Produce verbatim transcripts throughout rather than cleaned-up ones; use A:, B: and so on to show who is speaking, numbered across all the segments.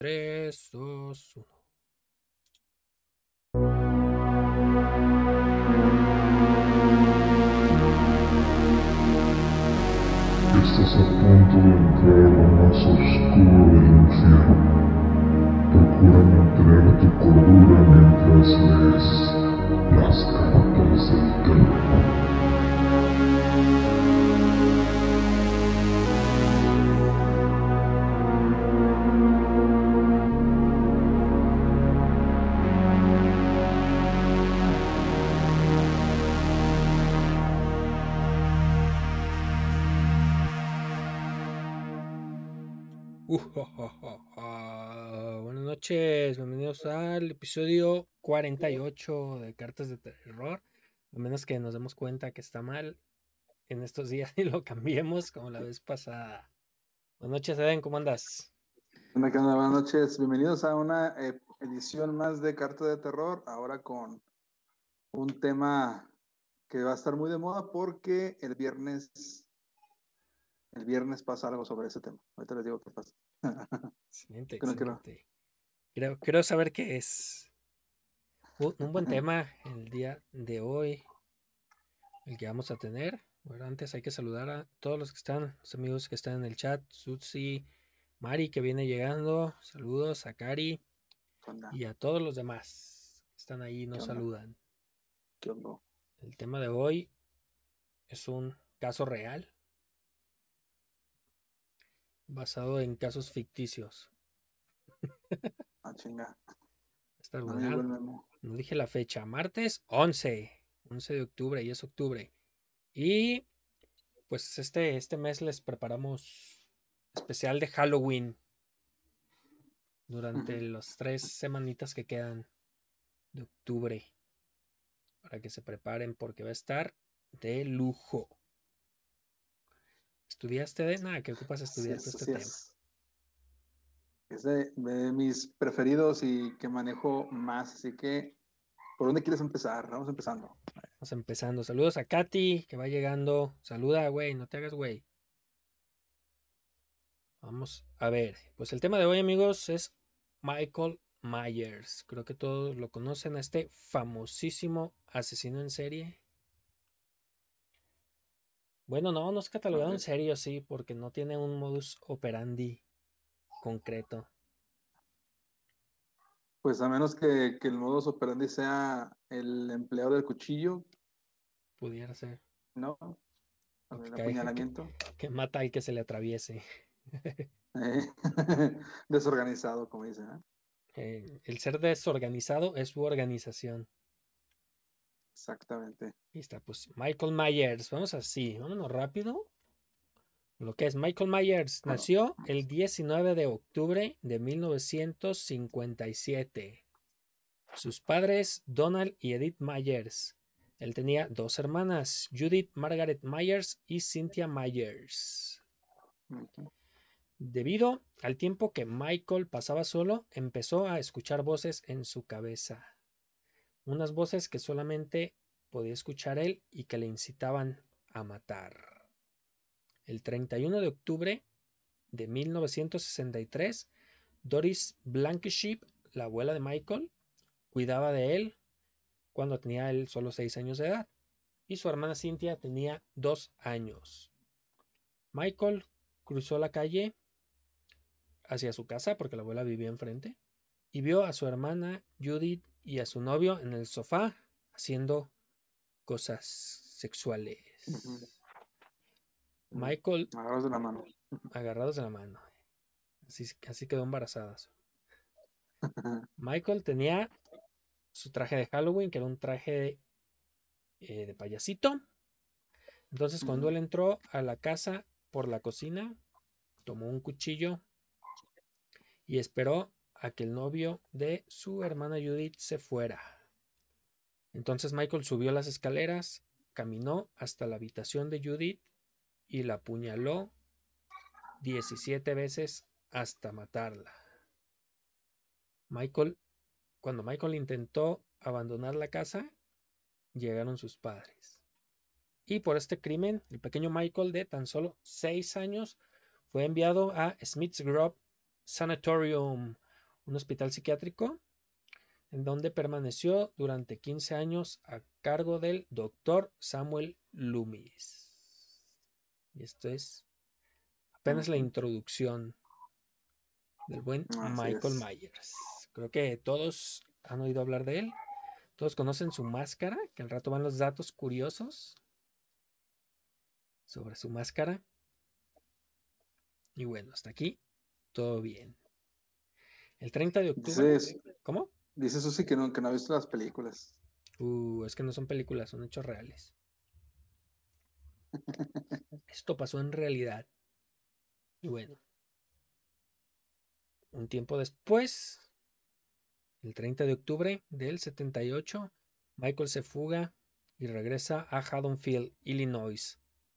A: tres, dos, uno.
B: Estás a punto de entrar a lo más oscuro del infierno. Procura mantener tu cordura mientras lees las cartas del terror.
A: Uh, oh, oh, oh, oh. Buenas noches, bienvenidos al episodio cuarenta y ocho de Cartas de Terror. A menos que nos demos cuenta que está mal en estos días y lo cambiemos como la vez pasada. Buenas noches, Eden, ¿cómo andas?
C: Hola, ¿qué onda? Buenas noches, bienvenidos a una eh, edición más de Carta de Terror, ahora con un tema que va a estar muy de moda porque el viernes, el viernes pasa algo sobre ese tema. Ahorita les digo qué pasa.
A: Excelente,
C: Que no quiero.
A: excelente. Quiero, quiero saber qué es. Un, un buen tema el día de hoy, el que vamos a tener. Bueno, antes hay que saludar a todos los que están, los amigos que están en el chat, Sutsi, Mari que viene llegando, saludos a Cari
C: ¿Qué onda?
A: y a todos los demás que están ahí y
C: ¿Qué
A: nos
C: onda?
A: saludan.
C: ¿Qué onda?
A: El tema de hoy es un caso real basado en casos ficticios.
C: Ah, chinga.
A: Esta es
C: No me
A: buena.
C: llegó el memo.
A: No dije la fecha, martes once, once de octubre, y es octubre. Y pues este, este mes les preparamos especial de Halloween durante
C: Ujú.
A: las tres semanitas que quedan de octubre, para que se preparen porque va a estar de lujo. ¿Estudiaste de nada? ¿Qué ocupas
C: Sí
A: estudiar todo
C: es,
A: este
C: sí
A: tema?
C: es. Es de, de mis preferidos y que manejo más, así que, ¿por dónde quieres empezar? Vamos empezando.
A: Vamos empezando. Saludos a Katy, que va llegando. Saluda, güey, no te hagas, güey. Vamos a ver. Pues el tema de hoy, amigos, es Michael Myers. Creo que todos lo conocen, a este famosísimo asesino en serie. Bueno, no, no es
C: A
A: catalogado en
C: ver.
A: serio, sí, porque no tiene un modus operandi concreto.
C: Pues a menos que, que el modus operandi sea el empleado del cuchillo,
A: Pudiera ser.
C: ¿no?
A: O que,
C: El
A: cae, que,
C: apuñalamiento.
A: que mata al que se le atraviese.
C: Eh, desorganizado, como dicen. ¿Eh?
A: Eh, el ser desorganizado es su organización.
C: Exactamente.
A: Ahí está, pues Michael Myers. Vamos así, vámonos rápido. Lo que es Michael Myers
C: Bueno,
A: nació el diecinueve de octubre de mil novecientos cincuenta y siete. Sus padres, Donald y Edith Myers. Él tenía dos hermanas, Judith Margaret Myers y Cynthia Myers.
C: uh-huh.
A: Debido al tiempo que Michael pasaba solo, empezó a escuchar voces en su cabeza. Unas voces que solamente podía escuchar él y que le incitaban a matar. El treinta y uno de octubre de mil novecientos sesenta y tres, Doris Blankenship, la abuela de Michael, cuidaba de él cuando tenía él solo seis años de edad y su hermana Cynthia tenía dos años. Michael cruzó la calle hacia su casa porque la abuela vivía enfrente y vio a su hermana Judith y a su novio en el sofá haciendo cosas sexuales.
C: Uh-huh.
A: Michael
C: Agarras de la mano.
A: agarrados de la mano. Así, así quedó embarazadas. Michael tenía su traje de Halloween, que era un traje eh, de payasito. Entonces, cuando
C: Uh-huh.
A: él entró a la casa por la cocina, tomó un cuchillo y esperó a que el novio de su hermana Judith se fuera. Entonces Michael subió las escaleras, caminó hasta la habitación de Judith y la apuñaló diecisiete veces hasta matarla. Michael, cuando Michael intentó abandonar la casa, llegaron sus padres. Y por este crimen, el pequeño Michael de tan solo seis años fue enviado a Smith's Grove Sanatorium, un hospital psiquiátrico en donde permaneció durante quince años a cargo del doctor Samuel Loomis. Y esto es apenas la introducción del buen
C: Así
A: Michael
C: es.
A: Myers. Creo que todos han oído hablar de él. Todos conocen su máscara, que al rato van los datos curiosos sobre su máscara. Y bueno, hasta aquí todo bien. El treinta de octubre,
C: Dices,
A: ¿cómo?
C: dice Susi que no, que no ha visto las películas.
A: Uh, es que no son películas, son hechos reales. Esto pasó en realidad. Y bueno, un tiempo después, el treinta de octubre del setenta y ocho, Michael se fuga y regresa a Haddonfield, Illinois,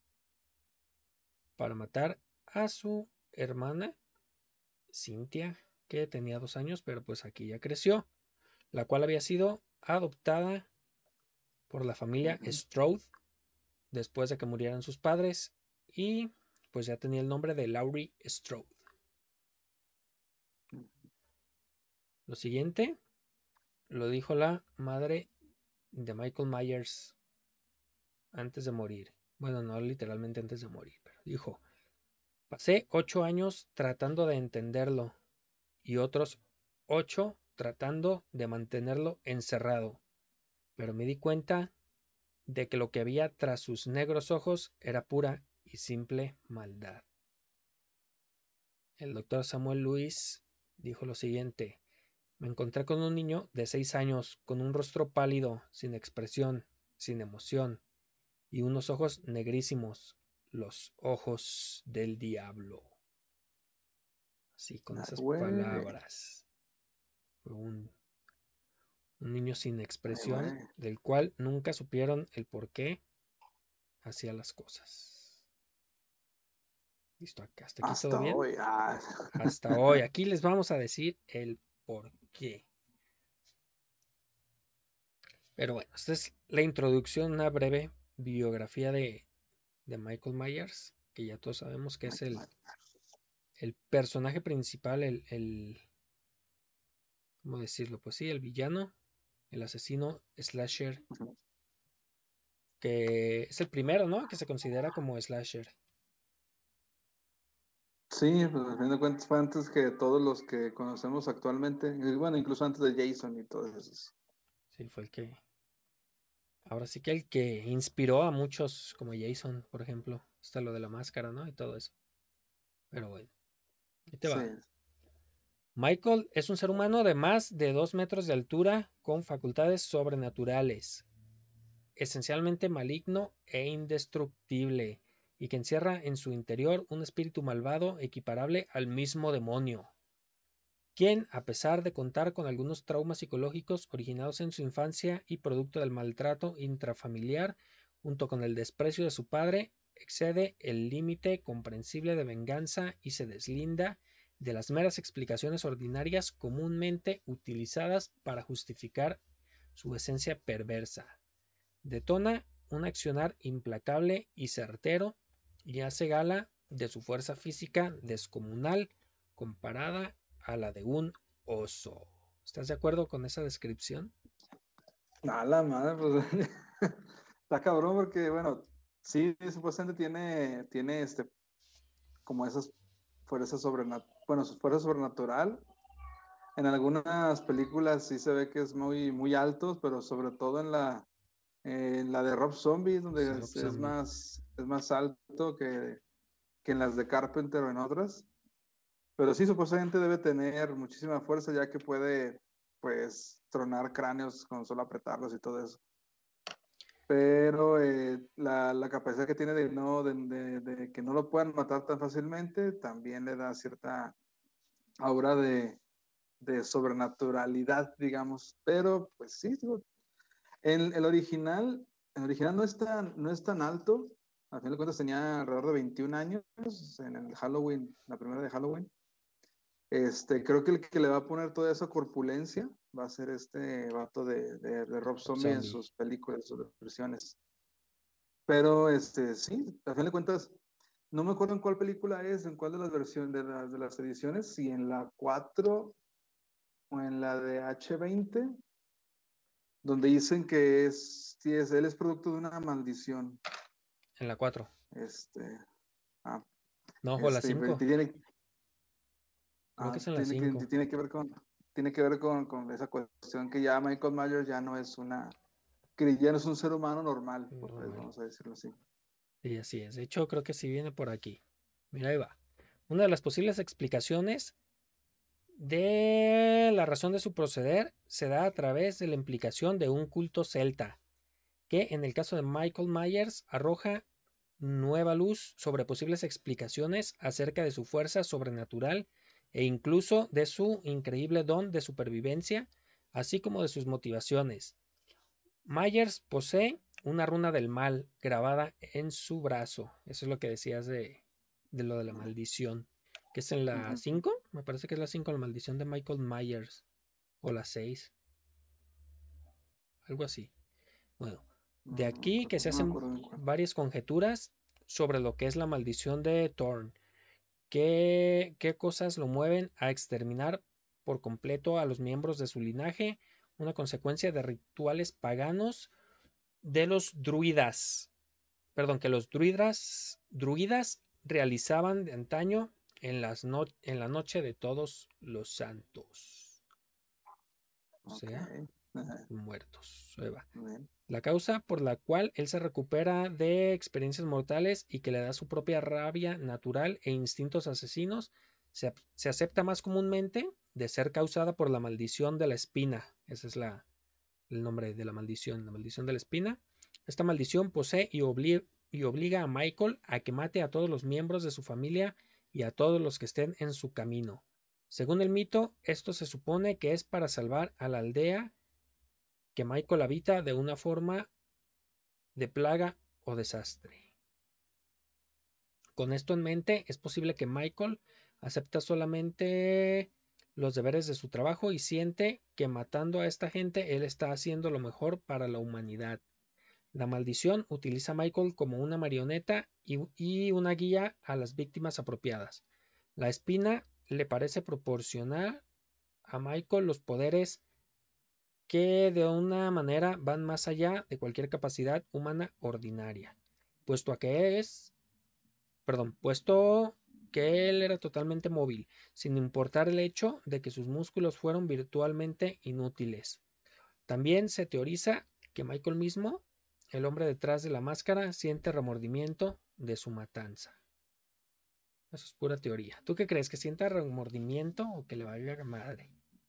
A: para matar a su hermana, Cynthia, que tenía dos años, pero pues aquí ya creció, la cual había sido adoptada por la familia
C: Ujú.
A: Strode después de que murieran sus padres y pues ya tenía el nombre de Laurie Strode. Lo siguiente lo dijo la madre de Michael Myers antes de morir. Bueno, no literalmente antes de morir, pero dijo: pasé ocho años tratando de entenderlo y otros ocho tratando de mantenerlo encerrado, pero me di cuenta de que lo que había tras sus negros ojos era pura y simple maldad. El doctor Samuel Lewis dijo lo siguiente: me encontré con un niño de seis años con un rostro pálido, sin expresión, sin emoción, y unos ojos negrísimos, los ojos del diablo. Así, con
C: Ay,
A: esas
C: güey.
A: palabras. Fue un, un niño sin
C: Ay,
A: expresión,
C: güey.
A: del cual nunca supieron el por qué hacía las cosas. Listo, acá, hasta aquí todo
C: Hasta
A: bien.
C: hoy. Ah.
A: Hasta hoy. Aquí les vamos a decir el por qué. Pero bueno, esta es la introducción, una breve biografía de, de Michael Myers, que ya todos sabemos que es el, el personaje principal, el, el, ¿cómo decirlo? Pues sí, el villano, el asesino slasher, que es el primero, ¿no? Que se considera como slasher.
C: Sí, pues a fin de cuentas fue antes que todos los que conocemos actualmente, y bueno, incluso antes de Jason y todos esos.
A: Sí, fue el que, ahora sí que el que inspiró a muchos, como Jason, por ejemplo. Está lo de la máscara, ¿no? Y todo eso. Pero bueno, ahí te
C: Sí.
A: va. Michael es un ser humano de más de dos metros de altura con facultades sobrenaturales, esencialmente maligno e indestructible, y que encierra en su interior un espíritu malvado equiparable al mismo demonio, quien, a pesar de contar con algunos traumas psicológicos originados en su infancia y producto del maltrato intrafamiliar, junto con el desprecio de su padre, excede el límite comprensible de venganza y se deslinda de las meras explicaciones ordinarias comúnmente utilizadas para justificar su esencia perversa. Detona un accionar implacable y certero y hace gala de su fuerza física descomunal comparada a la de un oso. ¿Estás de acuerdo con esa descripción?
C: A la madre, pues está cabrón porque, bueno, sí, supuestamente tiene, tiene este, como esas fuerzas sobrenat bueno, su fuerza sobrenatural. En algunas películas sí se ve que es muy, muy alto, pero sobre todo en la, en la de Rob Zombie, donde
A: Rob
C: es, es
A: Zombie.
C: más, es más alto que, que en las de Carpenter o en otras. Pero sí, supuestamente debe tener muchísima fuerza, ya que puede, pues, tronar cráneos con solo apretarlos y todo eso. Pero eh, la, la, capacidad que tiene de, no, de, de, de, que no lo puedan matar tan fácilmente también le da cierta aura de, de sobrenaturalidad, digamos. Pero, pues sí, el, el original, el original no es tan, no es tan alto. Al final de cuentas tenía alrededor de veintiún años en el Halloween, la primera de Halloween. Este, creo que el que le va a poner toda esa corpulencia va a ser este vato de, de, de Rob
A: Rob
C: Zombie en
A: Zombie.
C: sus películas, sus versiones. Pero este, sí, a fin de cuentas, no me acuerdo en cuál película es, en cuál de las versiones, de las, de las ediciones, si en la cuatro o en la de H veinte, donde dicen que es, sí, es, él es producto de una maldición.
A: En la cuatro.
C: Este, ah,
A: No, o la
C: este,
A: cinco.
C: tiene,
A: Creo que
C: ah,
A: es en la
C: tiene, que,
A: cinco.
C: tiene que ver con, tiene que ver con, con esa cuestión que ya Michael Myers ya no es una, que ya no es un ser humano normal, pues
A: Normal.
C: vamos a decirlo así.
A: Sí, así es. De hecho, creo que sí viene por aquí. Mira, ahí va. Una de las posibles explicaciones de la razón de su proceder se da a través de la implicación de un culto celta, que en el caso de Michael Myers arroja nueva luz sobre posibles explicaciones acerca de su fuerza sobrenatural e incluso de su increíble don de supervivencia, así como de sus motivaciones. Myers posee una runa del mal grabada en su brazo. Eso es lo que decías de, de lo de la maldición. Que es en la
C: Ujú.
A: cinco. Me parece que es la cinco, la maldición de Michael Myers. O la seis. Algo así. Bueno, de
C: No, no me
A: aquí que
C: acuerdo,
A: se
C: no me
A: hacen
C: acuerdo en cuál.
A: varias conjeturas sobre lo que es la maldición de Thorn. ¿Qué, qué cosas lo mueven a exterminar por completo a los miembros de su linaje? Una consecuencia de rituales paganos de los druidas. Perdón, que los druidas, druidas realizaban de antaño en, las no, en la noche de todos los santos. O
C: Ok.
A: sea,
C: Ajá.
A: muertos. Ahí va.
C: Muy bien.
A: La causa por la cual él se recupera de experiencias mortales y que le da su propia rabia natural e instintos asesinos se, se acepta más comúnmente de ser causada por la maldición de la espina. Ese es la, el nombre de la maldición, la maldición de la espina. Esta maldición posee y obliga, y obliga a Michael a que mate a todos los miembros de su familia y a todos los que estén en su camino. Según el mito, esto se supone que es para salvar a la aldea que Michael habita de una forma de plaga o desastre. Con esto en mente, es posible que Michael acepta solamente los deberes de su trabajo y siente que matando a esta gente él está haciendo lo mejor para la humanidad. La maldición utiliza a Michael como una marioneta y, y una guía a las víctimas apropiadas. La espina le parece proporcionar a Michael los poderes que de una manera van más allá de cualquier capacidad humana ordinaria, puesto a que es, perdón, puesto que él era totalmente móvil, sin importar el hecho de que sus músculos fueron virtualmente inútiles. También se teoriza que Michael mismo, el hombre detrás de la máscara, siente remordimiento de su matanza. Eso es pura teoría. ¿Tú qué crees? ¿Que sienta remordimiento o que le valga madre?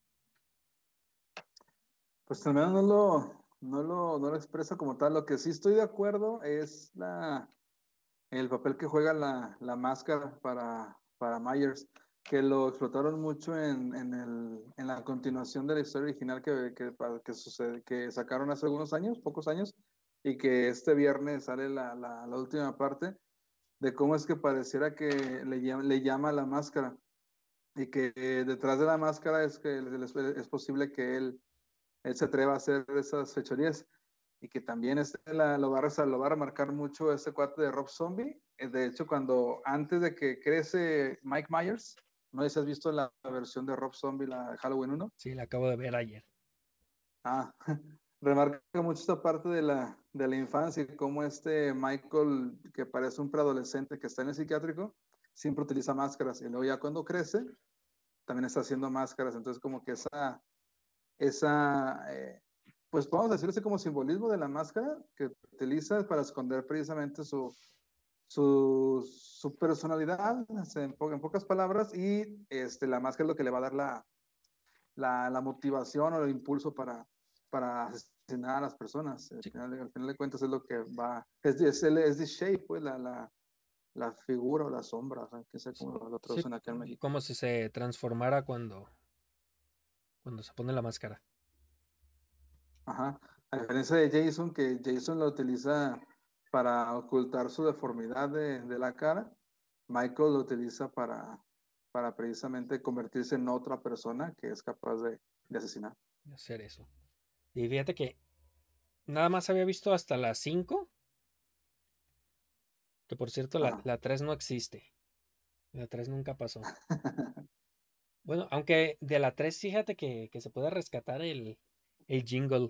C: Pues al menos no lo, no lo, no lo expresa como tal. Lo que sí estoy de acuerdo es la, el papel que juega la, la máscara para, para Myers, que lo explotaron mucho en, en, el, en la continuación de la historia original que, que, que, sucede, que sacaron hace algunos años, pocos años, y que este viernes sale la, la, la última parte, de cómo es que pareciera que le, le llama la máscara, y que eh, detrás de la máscara es que es, es posible que él, él se atreva a hacer esas fechorías y que también este la, lo, va a, lo va a remarcar mucho este cuate de Rob Zombie. De hecho, cuando antes de que crece Mike Myers, no sé si has visto la, la versión de Rob Zombie, la de Halloween uno.
A: Sí, la acabo de ver ayer.
C: Ah, remarca mucho esta parte de la, de la infancia y cómo este Michael, que parece un preadolescente que está en el psiquiátrico, siempre utiliza máscaras. Y luego ya cuando crece, también está haciendo máscaras. Entonces, como que esa, esa eh, pues podemos decirlo así como simbolismo de la máscara que utiliza para esconder precisamente su, su, su personalidad, en, po en, pocas palabras, y este, la máscara es lo que le va a dar la, la, la motivación o el impulso para, para asesinar a las personas. Al
A: Sí.
C: final, al final de cuentas es lo que va, es, es, es the shape, pues, la, la, la figura o la sombra, o sea, que sé cómo lo
A: Sí,
C: traducen acá en México.
A: como si se transformara cuando, cuando se pone la máscara.
C: Ajá. A diferencia de Jason, que Jason lo utiliza para ocultar su deformidad de, de la cara, Michael lo utiliza para, para precisamente convertirse en otra persona que es capaz de, de asesinar.
A: De hacer eso. Y fíjate que nada más había visto hasta la cinco, que por cierto la,
C: Ah.
A: la tres no existe. La tres nunca pasó. Bueno, aunque de la tres fíjate que, que se puede rescatar el, el jingle,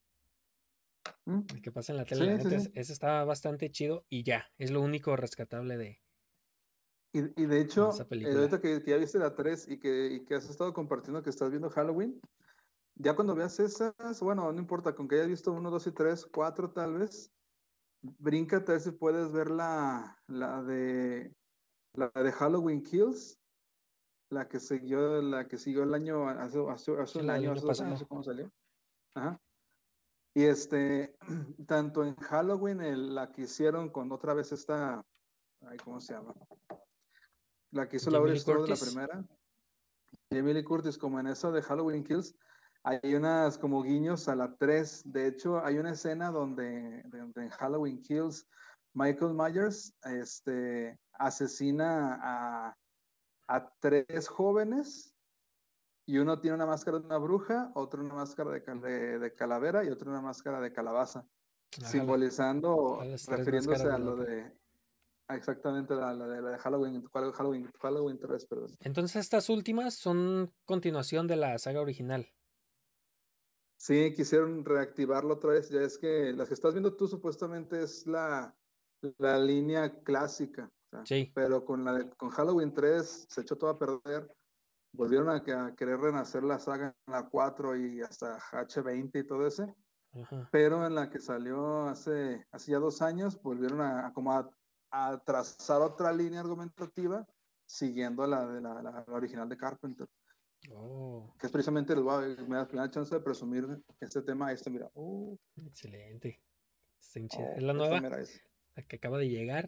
C: ¿Mm?
A: el que pasa en la tele, la
C: Sí, sí,
A: neta,
C: sí.
A: es- ese está bastante chido y ya, es lo único rescatable de,
C: Y, y de
A: de esa
C: hecho, eh,
A: película.
C: ahorita que, que ya viste la tres y que, y que has estado compartiendo que estás viendo Halloween, ya cuando veas esas, bueno, no importa, con que hayas visto uno, dos y tres, cuatro tal vez, bríncate a ver si puedes ver la, la de la de Halloween Kills, la que siguió, la que siguió el año, hace, hace, hace
A: Sí,
C: un
A: la del
C: año,
A: año
C: hace dos años, no sé
A: pasado.
C: cómo salió. Ajá. Y este, tanto en Halloween, el- la que hicieron con otra vez esta, ay, ¿cómo se llama? La que hizo
A: Jamie
C: Laurie
A: Lee
C: Strode, la
A: Curtis.
C: primera, Jamie Lee Curtis, como en esa de Halloween Kills, hay unas como guiños a la tres. De hecho, hay una escena donde, donde en Halloween Kills, Michael Myers este, asesina a, a tres jóvenes y uno tiene una máscara de una bruja, otro una máscara de, cal- de, de calavera y otro una máscara de calabaza,
A: Ajá,
C: simbolizando,
A: las tres
C: refiriéndose
A: máscaras
C: a
A: del
C: lo
A: otro.
C: de, a exactamente la, la de, la de Halloween, Halloween, Halloween tres, perdón.
A: Entonces estas últimas son continuación de la saga original.
C: Sí, quisieron reactivarlo otra vez. Ya es que las que estás viendo tú supuestamente es la, la línea clásica. O sea,
A: Sí,
C: pero con, la de- con Halloween tres se echó todo a perder. Volvieron a, a querer renacer la saga en la cuatro y hasta H veinte y todo ese.
A: ajá.
C: Pero en la que salió hace, hace ya dos años, volvieron a, a como a, a trazar otra línea argumentativa siguiendo la de la, la- la original de Carpenter,
A: Oh,
C: que es precisamente, les voy a, me da la chance de presumir este tema. Este, mira, uh,
A: excelente. Está bien chida. Es
C: oh,
A: la
C: esta
A: nueva,
C: mera es.
A: la que acaba de llegar.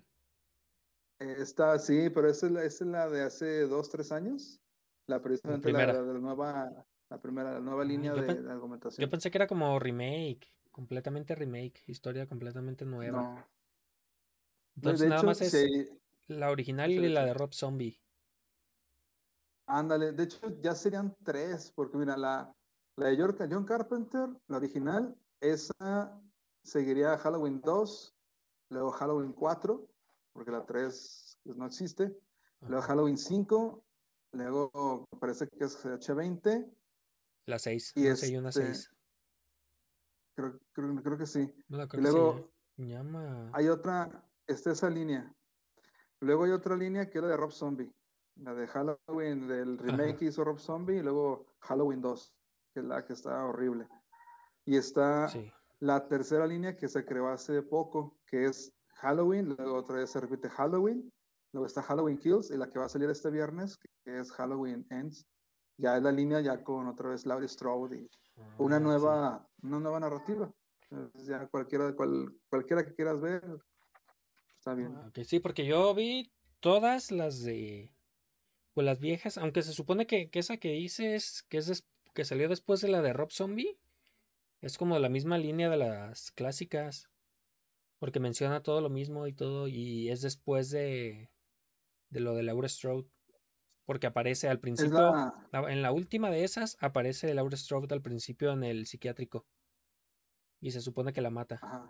C: Esta, sí, pero esa es la, esa es la de hace dos, tres años. La
A: La
C: precisamente la,
A: primera.
C: la, de la nueva, la primera, la nueva
A: Ah,
C: línea
A: yo,
C: de,
A: pen-
C: de
A: yo
C: argumentación.
A: pensé que era como remake, completamente remake, historia completamente nueva.
C: No. De,
A: Entonces
C: de
A: nada
C: hecho,
A: más
C: sí,
A: es la original
C: échale,
A: y la de
C: échale.
A: Rob Zombie.
C: Ándale, de hecho ya serían tres, porque mira, la, la de York- John Carpenter, la original, esa seguiría Halloween dos, luego Halloween cuatro, porque la tres pues, no existe, luego
A: Ajá.
C: Halloween cinco, luego parece que es H veinte,
A: La seis,
C: y
A: no sé, hay una
C: este,
A: seis.
C: creo, creo, creo que sí.
A: Bueno, creo
C: Y
A: que se llama,
C: luego
A: llama-
C: hay otra, está esa línea. Luego hay otra línea que es la de Rob Zombie, la de Halloween, del remake
A: Ajá,
C: que hizo Rob Zombie, y luego Halloween dos, que es la que está horrible. Y está
A: sí.
C: la tercera línea que se creó hace poco, que es Halloween, luego otra vez se repite Halloween, luego está Halloween Kills, y la que va a salir este viernes, que es Halloween Ends. Ya es la línea ya con otra vez Laurie Strode y
A: Ah,
C: una
A: ya, sí.
C: nueva, una nueva narrativa. Entonces ya cualquiera, cual, cualquiera que quieras ver, está bien.
A: Ah, ok, sí, porque yo vi todas las de, pues las viejas, aunque se supone que, que esa que dices, que es des- que salió después de la de Rob Zombie, es como la misma línea de las clásicas, porque menciona todo lo mismo y todo, y es después de, de lo de Laura Strode, porque aparece al
C: Es
A: principio,
C: la,
A: la- en la última de esas, aparece Laura Strode al principio en el psiquiátrico, y se supone que la mata.
C: ajá,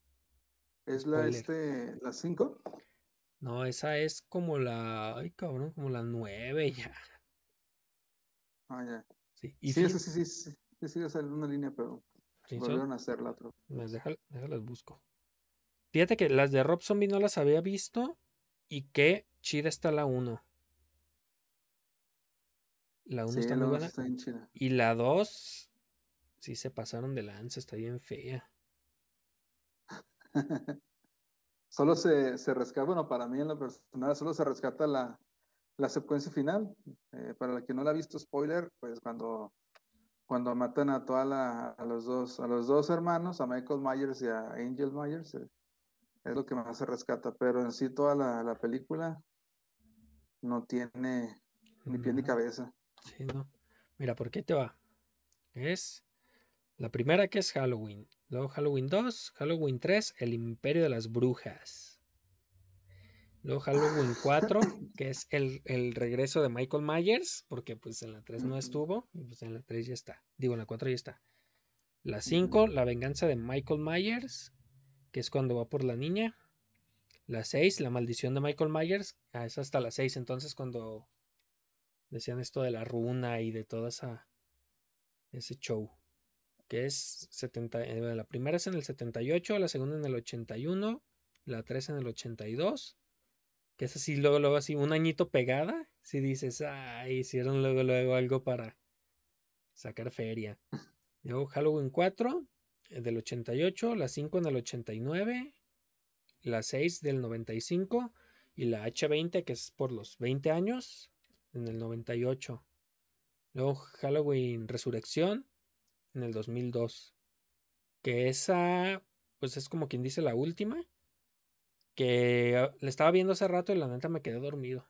C: es la,
A: Spoiler.
C: este, la cinco.
A: No, esa es como la, ay cabrón, como la nueve ya.
C: Ah, ya.
A: Sí, y
C: Sí, eso
A: fíjate,
C: sí, sí, sí, sí, sí, esa es una línea, pero
A: ¿sí son?
C: volvieron a hacerla otra
A: Las
C: vez.
A: deja- déjalas busco. Fíjate que las de Rob Zombie no las había visto y qué chida está la uno. La uno
C: Sí,
A: está muy
C: la uno sí
A: buena.
C: está bien chida.
A: Y la dos sí se pasaron de lanza, está bien fea.
C: Solo se, se rescata, bueno, para mí en lo personal, solo se rescata la, la secuencia final. Eh, para el que no la ha visto, spoiler, pues cuando, cuando matan a toda la, a los dos, a los dos hermanos, a Michael Myers y a Angel Myers, eh, es lo que más se rescata. Pero en sí toda la, la película no tiene ni pie ni
A: No,
C: cabeza.
A: sí, no. Mira, ¿por qué te va? Es la primera que es Halloween. Luego Halloween dos, Halloween tres, El Imperio de las Brujas. Luego Halloween cuatro, que es el, el regreso de Michael Myers, porque pues en la tres no
C: Ujú,
A: estuvo, y pues en la tres ya está. Digo, en la cuatro ya está. La
C: ujú.
A: cinco, La venganza de Michael Myers, que es cuando va por la niña. La seis, La maldición de Michael Myers, ah, es hasta la seis, entonces cuando decían esto de la runa y de todo esa, ese show. Que es setenta, eh, la primera es en el setenta y ocho, la segunda en el ochenta y uno, la tres en el ochenta y dos, que es así, luego, luego así, un añito pegada, si dices, ay, hicieron luego, luego algo para sacar feria. Luego Halloween cuatro, eh, del ochenta y ocho, la cinco en el ochenta y nueve, la seis del noventa y cinco y la H veinte, que es por los veinte años, en el noventa y ocho. Luego Halloween Resurrección en el dos mil dos, que esa, pues es como quien dice la última, que ah, la estaba viendo hace rato y la neta me quedé dormido.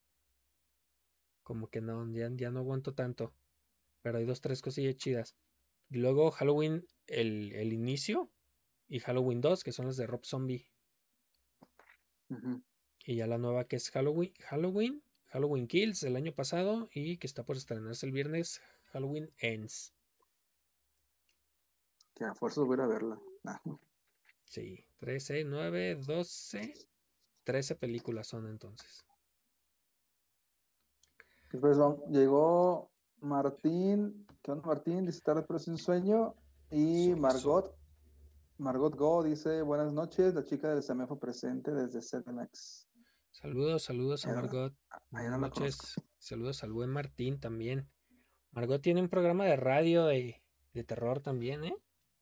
A: Como que no, ya, ya no aguanto tanto. Pero hay dos, tres cosillas chidas. Y luego Halloween, el, el inicio, y Halloween dos, que son las de Rob Zombie.
C: Ujú.
A: Y ya la nueva que es Halloween, Halloween, Halloween Kills del año pasado y que está por estrenarse el viernes, Halloween Ends.
C: Que a fuerza voy a ir a verla. Ah.
A: Sí, trece, nueve, doce, trece películas son entonces.
C: Después vamos- llegó Martín. ¿Qué onda, Martín? Dice tarde pero sin sueño. Y
A: Eso, eso.
C: Margot. Margot Go dice buenas noches. La chica del Semefo presente desde C D M X.
A: Saludos, saludos a
C: Ahí no,
A: Margot.
C: ahí
A: Buenas
C: no la conozco.
A: noches. Saludos al buen Martín también. Margot tiene un programa de radio de, de terror también, ¿eh?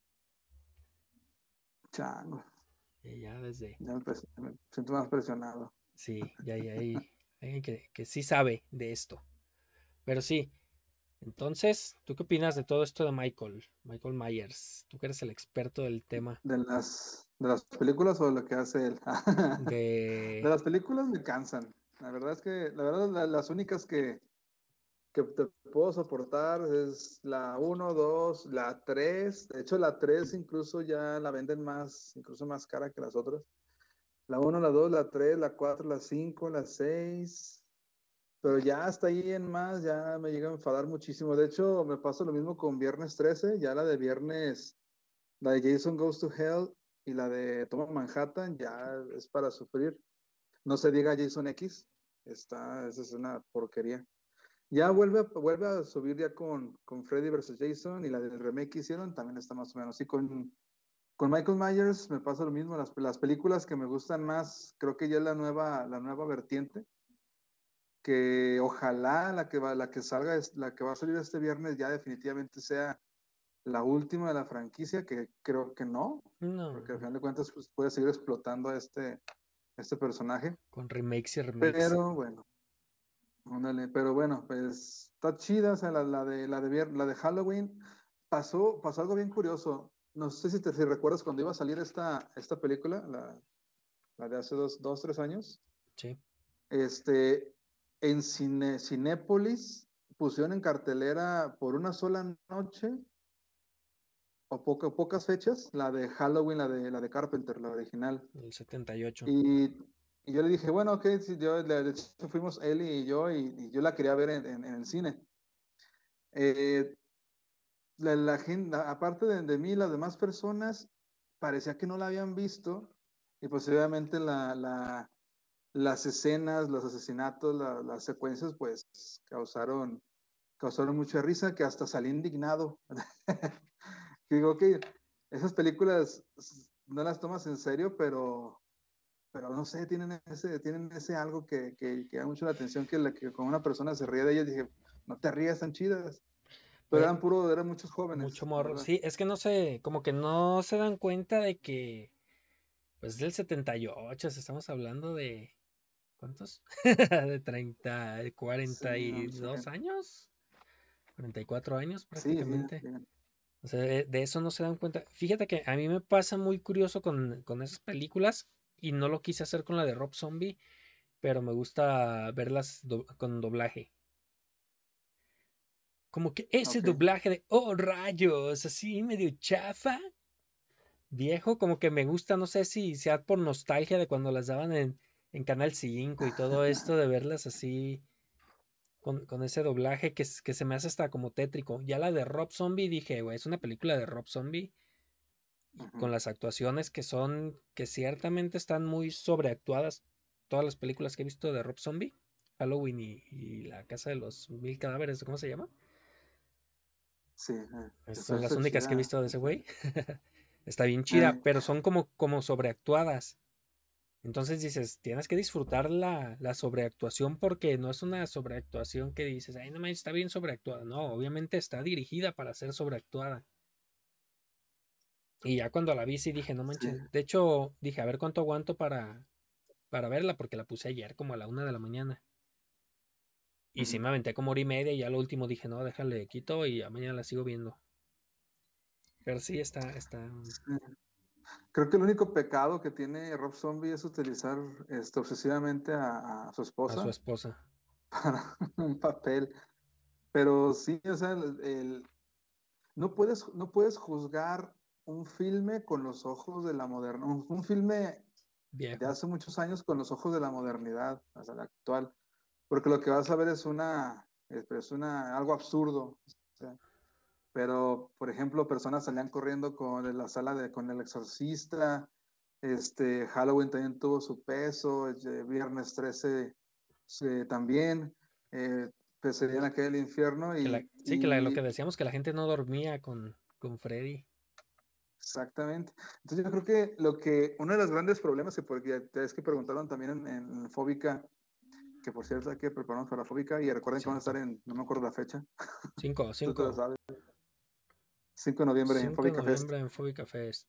C: Chango.
A: Y ya desde.
C: Ya me, pres- me siento más presionado.
A: Sí, ya hay hay alguien que, que sí sabe de esto. Pero sí, entonces, ¿tú qué opinas de todo esto de Michael? Michael Myers. Tú que eres el experto del tema
C: ¿De las, de las películas o de lo que hace él? De
A: de...
C: las películas me cansan. La verdad es que, la verdad, la- las únicas que, que te puedo soportar es la uno, dos, la tres. De hecho, la tres incluso ya la venden más, incluso más cara que las otras. La uno, la dos, la tres, la cuatro, la cinco, la seis. Pero ya hasta ahí en más, ya me llega a enfadar muchísimo. De hecho, me pasa lo mismo con Viernes trece, ya la de Viernes, la de Jason Goes to Hell y la de Toma Manhattan, ya es para sufrir. No se diga Jason X, está, esa es una porquería. Ya vuelve, vuelve a subir ya con, con Freddy versus Jason y la del remake que hicieron también está más o menos. Y con, con Michael Myers me pasa lo mismo. Las, las películas que me gustan más, creo que ya es la nueva, la nueva vertiente, que ojalá la que, va, la que salga, la que va a salir este viernes ya definitivamente sea la última de la franquicia, que creo que no,
A: No,
C: porque al final de cuentas pues, puede seguir explotando a este, este personaje.
A: con remakes y remakes.
C: Pero bueno, ándale, pero bueno, pues está chida, o sea, la, la de, la, de, vier- la de Halloween. Pasó, pasó algo bien curioso. No sé si te si recuerdas cuando iba a salir esta, esta película, la, la de hace dos, dos, tres años.
A: Sí.
C: Este, en Cine, Cinépolis pusieron en cartelera por una sola noche o poca, pocas fechas la de Halloween, la de, la de Carpenter, la original.
A: El setenta y ocho.
C: Y, y yo le dije, bueno, ok, si yo, de hecho fuimos él y yo y, y yo la quería ver en, en, en el cine. Eh, la, la gente, aparte de, de, mí, las demás personas parecía que no la habían visto y posiblemente la, la, las escenas, los asesinatos, la, las secuencias, pues causaron, causaron mucha risa que hasta salí indignado. Y digo, ok, esas películas no las tomas en serio, pero, pero no sé, tienen ese, tienen ese algo que, que, que da mucho la atención, que, la, que con una persona se ríe de ellas, dije, no te rías, tan chidas. Pero
A: Pues
C: eran puro, eran muchos
A: mucho
C: jóvenes, la
A: morro.
C: verdad.
A: Sí, es que no sé, como que no se dan cuenta de que, pues del setenta y ocho, estamos hablando de, ¿cuántos? De treinta,
C: Sí,
A: cuarenta y
C: no, sí,
A: dos años, cuarenta y cuatro años
C: sí, sí,
A: prácticamente.
C: sí.
A: O sea, de, de eso no se dan cuenta. Fíjate que a mí me pasa muy curioso con, con esas películas y no lo quise hacer con la de Rob Zombie, pero me gusta verlas do- con doblaje. Como que ese
C: Ok.
A: doblaje de, oh rayos, así medio chafa, viejo, como que me gusta, no sé si sea por nostalgia de cuando las daban en, en Canal cinco y todo esto, de verlas así con, con ese doblaje que, que se me hace hasta como tétrico. Ya la de Rob Zombie dije, güey, es una película de Rob Zombie y
C: Uh-huh.
A: con las actuaciones que son, que ciertamente están muy sobreactuadas, todas las películas que he visto de Rob Zombie. Halloween y, y la casa de los mil cadáveres, ¿cómo se llama?
C: Sí, eh,
A: Esas
C: esa
A: son las
C: está
A: únicas que he
C: chida.
A: visto de ese güey. Está bien chida,
C: Eh,
A: pero son como, como sobreactuadas. Entonces dices, tienes que disfrutar la, la sobreactuación porque no es una sobreactuación que dices, ay, no manches, está bien sobreactuada. No, obviamente está dirigida para ser sobreactuada. Y ya cuando la vi sí dije, no
C: sí.
A: manches. De hecho, dije, a ver cuánto aguanto para, para verla, porque la puse ayer como a la una de la mañana. Y sí
C: Ujú.
A: me aventé como hora y media y ya lo último dije, no, déjale, quito y ya mañana la sigo viendo. Pero sí está, está
C: Sí. Creo que el único pecado que tiene Rob Zombie es utilizar este, obsesivamente a, a su
A: a su
C: esposa
A: esposa.
C: para un papel. Pero sí, o sea, el, el- no puedes, no puedes juzgar un filme con los ojos de la modernidad, un, un filme de
A: Viejo.
C: hace muchos años con los ojos de la modernidad, hasta la actual, porque lo que vas a ver es una, es, es una, algo absurdo. O sea, pero, por ejemplo, personas salían corriendo con la sala de, con el exorcista, este, Halloween también tuvo su peso, eh, Viernes trece eh, también, eh, Pesadilla en aquel infierno
A: Que la,
C: y,
A: sí, que la, lo
C: y
A: que decíamos, que la gente no dormía con, con Freddy.
C: exactamente. Entonces yo creo que lo que, uno de los grandes problemas, que porque te es que preguntaron también en, en Fóbica, que por cierto hay que prepararnos para Fóbica y recuerden que van a estar
A: Cierto.
C: en, no me acuerdo la fecha,
A: Cinco,
C: tú te lo
A: cinco.
C: sabes, cinco de noviembre en
A: cinco de
C: Fóbica Fest.
A: noviembre en Fóbica Fest.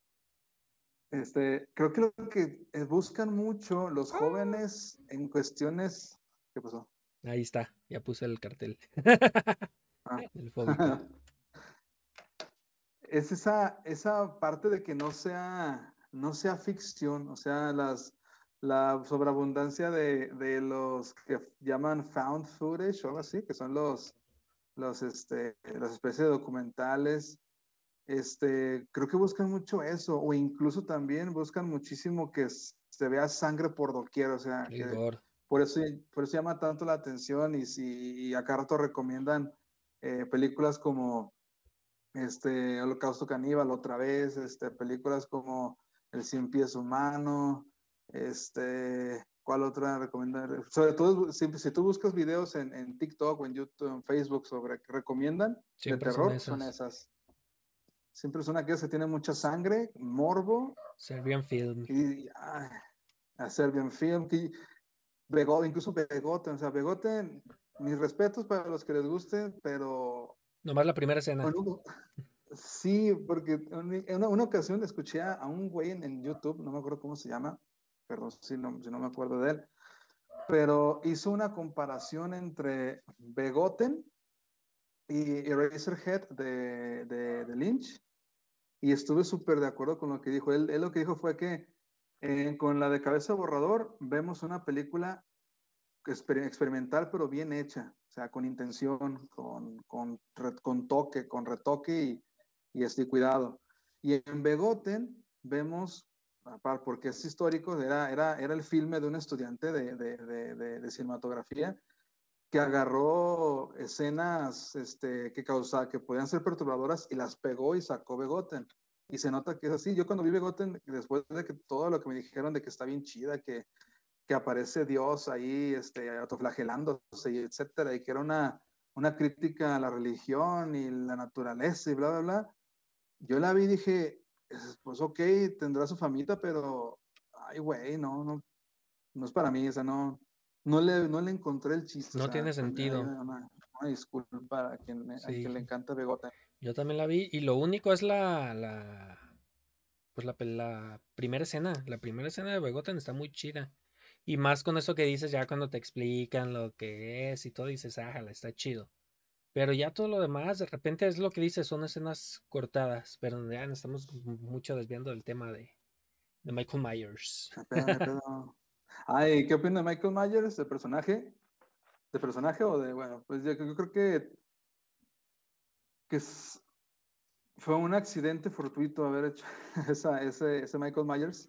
C: Este, creo que lo que eh, buscan mucho los jóvenes en cuestiones, ¿qué pasó?
A: Ahí está, ya puse el cartel.
C: Ah.
A: El Fóbica.
C: Es esa, esa parte de que no sea, no sea ficción, o sea, las, la sobreabundancia de, de los que llaman found footage o algo así, que son los, los, este, las especies de documentales. Este, creo que buscan mucho eso, o incluso también buscan muchísimo que se vea sangre por doquier, o sea,
A: El
C: que
A: gore.
C: por eso, por eso llama tanto la atención y si y acá rato recomiendan eh, películas como este, Holocausto Caníbal otra vez, este, películas como El Cien Pies Humano, este, ¿cuál otra recomendar? Sobre todo, si, si tú buscas videos en, en TikTok o en YouTube, en Facebook sobre que recomiendan de
A: Siempre son
C: terror, son
A: esas.
C: esas. Siempre son aquellas que tienen mucha sangre, morbo
A: Serbian Film.
C: y ay, a Serbian Film, que Bego, incluso Begote, o sea, Begote, mis respetos para los que les guste, pero
A: Nomás la primera escena.
C: bueno, sí, porque en una, una ocasión escuché a, a un güey en, en YouTube, no me acuerdo cómo se llama, perdón si no, si no me acuerdo de él, pero hizo una comparación entre Begoten y Eraserhead de, de, de Lynch y estuve súper de acuerdo con lo que dijo. Él, él lo que dijo fue que eh, con la de Cabeza Borrador vemos una película exper experimental pero bien hecha, o sea, con intención, con, con, con toque, con retoque y, y este cuidado. Y en Begoten vemos, porque es histórico, era, era, era el filme de un estudiante de, de, de, de, de cinematografía que agarró escenas este, que, causa, que podían ser perturbadoras y las pegó y sacó Begoten. Y se nota que es así. Yo cuando vi Begoten, después de que todo lo que me dijeron de que está bien chida, que, que aparece Dios ahí este, autoflagelándose, y etcétera, y que era una, una crítica a la religión y la naturaleza y bla, bla, bla, yo la vi y dije, pues ok, tendrá su famita, pero, ay, güey, no, no, no es para mí, o sea, no, no le, no le encontré el chiste, o
A: No
C: sea,
A: tiene
C: hay
A: sentido.
C: una, una, una disculpa a quien, a
A: Sí,
C: quien le encanta Begote.
A: yo también la vi. Y lo único es la, la, pues la, la primera escena. La primera escena de Begotten está muy chida. Y más con eso que dices, ya cuando te explican lo que es y todo, dices, ájala, está chido. Pero ya todo lo demás, de repente es lo que dices, son escenas cortadas. Pero ya nos estamos mucho desviando del tema de, de Michael Myers.
C: No hay pedo, no hay pedo. Ay, ¿qué opina de Michael Myers, de personaje? ¿De personaje o de, bueno, pues yo, yo creo que, que es, fue un accidente fortuito haber hecho esa, ese, ese Michael Myers,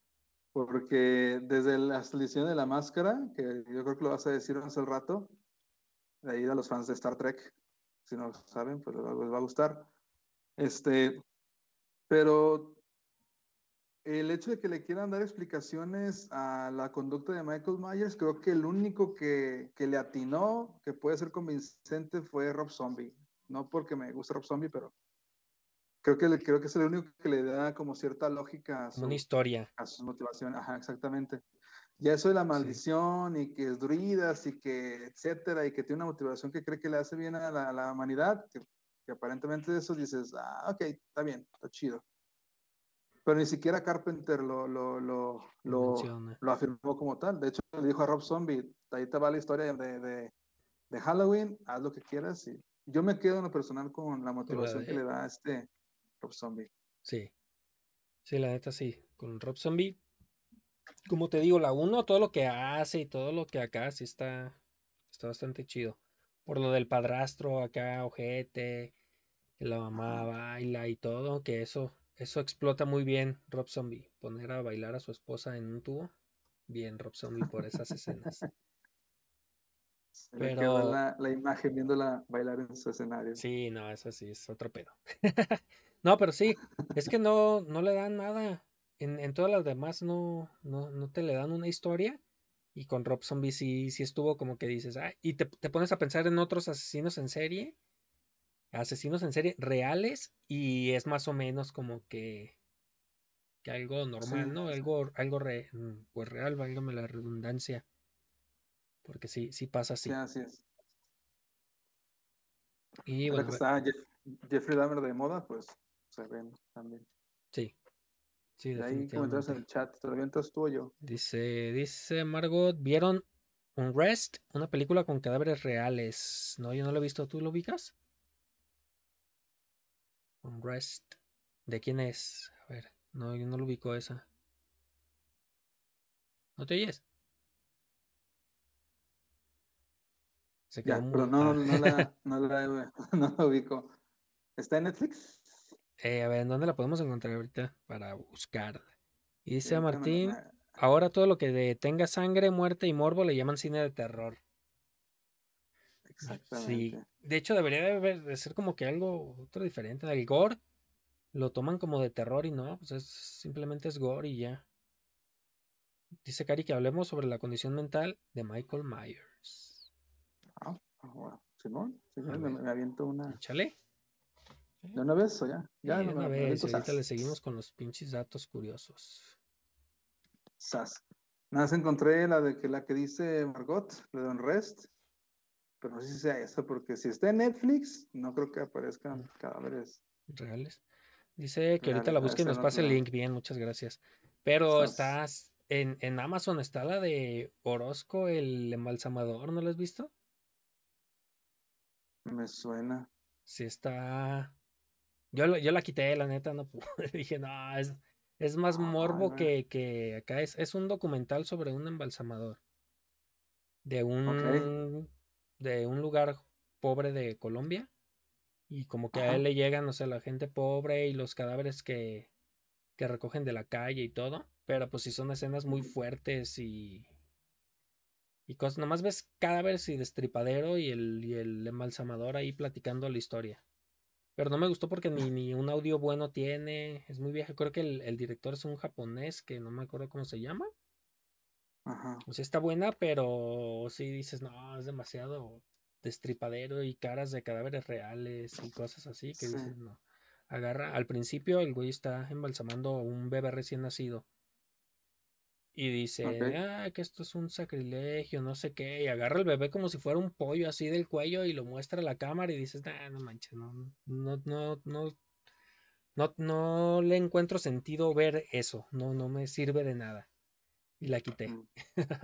C: porque desde la edición de la máscara, que yo creo que lo vas a decir hace el rato, de ahí a los fans de Star Trek, si no saben, pues les va, les va a gustar. Este, pero el hecho de que le quieran dar explicaciones a la conducta de Michael Myers, creo que el único que, que le atinó, que puede ser convincente, fue Rob Zombie. No porque me gusta Rob Zombie, pero creo que, le, creo que es el único que le da como cierta lógica a
A: Como una
C: su,
A: historia.
C: a sus motivaciones. Ajá, exactamente. Ya eso de la
A: Sí.
C: maldición y que es druidas y que etcétera, y que tiene una motivación que cree que le hace bien a la, a la humanidad, que, que aparentemente de eso dices, ah, ok, está bien, está chido. Pero ni siquiera Carpenter lo, lo, lo,
A: Lo
C: lo,
A: menciona.
C: lo afirmó como tal. De hecho, le dijo a Rob Zombie, ahí te va la historia de, de, de Halloween, haz lo que quieras. Y yo me quedo en lo personal con la
A: Con la
C: motivación que le
A: de.
C: da a este Rob Zombie.
A: Sí. Sí, la neta sí. Con Rob Zombie. Como te digo, la uno, todo lo que hace y todo lo que acá sí está. Está bastante chido. Por lo del padrastro acá, ojete. Que la mamá
C: Ajá.
A: baila y todo. Que eso. Eso explota muy bien Rob Zombie. Poner a bailar a su esposa en un tubo. Bien, Rob Zombie por esas escenas.
C: Se me quedó
A: Pero.
C: la, la imagen viéndola bailar en su escenario.
A: Sí, no, eso sí es otro pedo. No, pero sí, es que no, no le dan nada. En, en todas las demás no, no, no te le dan una historia. Y con Rob Zombie sí, sí estuvo como que dices, ah, y te, te pones a pensar en otros asesinos en serie, asesinos en serie reales, y es más o menos como que, que algo
C: Sí,
A: normal, ¿no?
C: sí,
A: Algo, algo re- mm, pues real, válgame la redundancia, porque sí, sí pasa
C: sí,
A: así.
C: así es.
A: Y
C: Ahora
A: bueno,
C: que
A: a ver,
C: está Jeff- Jeffrey Dahmer de moda, pues se ven también.
A: sí, sí,
C: Y ahí comentarios en
A: definitivamente.
C: el chat, ¿te lo avientas tú o yo?
A: Dice, dice Margot, ¿vieron Unrest? Una película con cadáveres reales. No, yo no lo he visto. ¿Tú lo ubicas? Unrest. ¿De quién es? A ver, no, yo no lo ubico esa. ¿No te oyes? Se quedó
C: Ya, pero
A: mudo.
C: no, no,
A: Ah.
C: no la, no la, no la ubico. ¿Está en Netflix?
A: Eh, a ver, ¿en dónde la podemos encontrar ahorita para buscarla? Y
C: Sí,
A: dice
C: ahorita me la-
A: Martín,
C: me-
A: ahora todo lo que de- tenga sangre, muerte y morbo le llaman cine de terror. Sí,
C: exactamente.
A: de hecho debería de, haber- de ser como que algo otro diferente. El gore lo toman como de terror y no, pues es simplemente es gore y ya. Dice Cari que hablemos sobre la condición mental de Michael Myers.
C: Ah, ah, bueno. Simón, si
A: A
C: quieres me,
A: ver,
C: me aviento una.
A: échale.
C: ¿De una vez o ya? Ya
A: Sí,
C: me,
A: de una
C: me, me
A: vez.
C: aviento
A: Y ahorita le
C: sas.
A: seguimos con los pinches datos curiosos.
C: Sas. Nada más encontré la de que la que dice Margot, la de Unrest, pero no sé si sea esa, porque si está en Netflix, no creo que aparezcan cadáveres
A: ¿Reales? Dice que ahorita
C: reales.
A: la
C: A
A: busque y
C: ese
A: nos
C: en
A: pase
C: otro
A: el
C: lado.
A: link. Bien, muchas gracias. Pero
C: Sas.
A: estás en, en Amazon, está la de Orozco, el embalsamador, ¿no lo has visto?
C: Me suena.
A: Sí está. Yo, lo- yo la quité, la neta, no pude. Dije, no, es, es más
C: Ah,
A: morbo
C: no.
A: que, que acá. Es, es un documental sobre un embalsamador de
C: Ok.
A: un, de un lugar pobre de Colombia. Y como que a él
C: Ajá.
A: le llegan, o sea, la gente pobre y los cadáveres que, que recogen de la calle y todo. Pero pues sí son escenas muy
C: Ujú.
A: fuertes y, y cosas. Nomás ves cadáveres y destripadero y el, y el embalsamador ahí platicando la historia. Pero no me gustó porque ni, ni un audio bueno tiene. Es muy viejo. Creo que el, el director es un japonés que no me acuerdo cómo se llama.
C: Ajá.
A: O sea, está buena, pero sí dices, no, es demasiado destripadero y caras de cadáveres reales y cosas así que
C: Sí.
A: dices, no. Agarra, al principio el güey está embalsamando a un bebé recién nacido y dice,
C: Ok.
A: ah, que esto es un sacrilegio, no sé qué, y agarra el bebé como si fuera un pollo así del cuello y lo muestra a la cámara y dices, nah, no manches, no, no, no, no, no, no le encuentro sentido ver eso, no, no me sirve de nada. Y la quité.
C: Mm.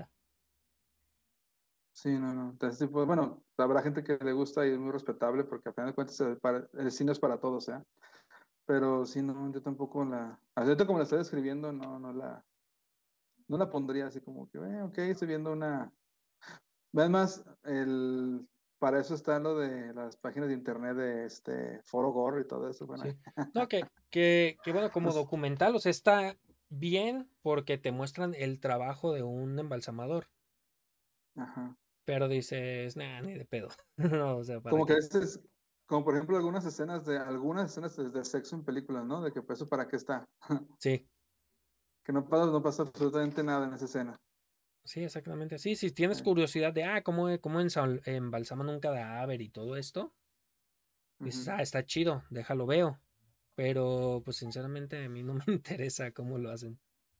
C: Sí, no, no. Entonces, tipo, bueno, habrá gente que le gusta y es muy respetable porque a final de cuentas el, para- el cine es para todos, ¿eh? Pero sí, no, yo tampoco la, ahorita como la estoy describiendo, no, no la, no la pondría así como que, eh, ok, estoy viendo una. Además, el, para eso está lo de las páginas de internet de este Foro Gore y todo eso. Bueno,
A: Sí. No, que, que, que bueno, como
C: pues,
A: documental, o sea, está bien porque te muestran el trabajo de un embalsamador,
C: ajá.
A: pero dices, nah, ni de pedo. No, o sea, ¿para
C: Como que
A: qué?
C: este es, como por ejemplo algunas escenas de, algunas escenas de, de sexo en películas, ¿no? De que pues eso para qué está.
A: Sí,
C: que no pasa, no pasa absolutamente nada en esa escena.
A: Sí, exactamente. Sí, si tienes curiosidad de, ah, cómo, cómo ensal- embalsaman un cadáver y todo esto, dices,
C: Ujú.
A: ah, está chido, déjalo veo. Pero, pues sinceramente a mí no me interesa cómo lo hacen.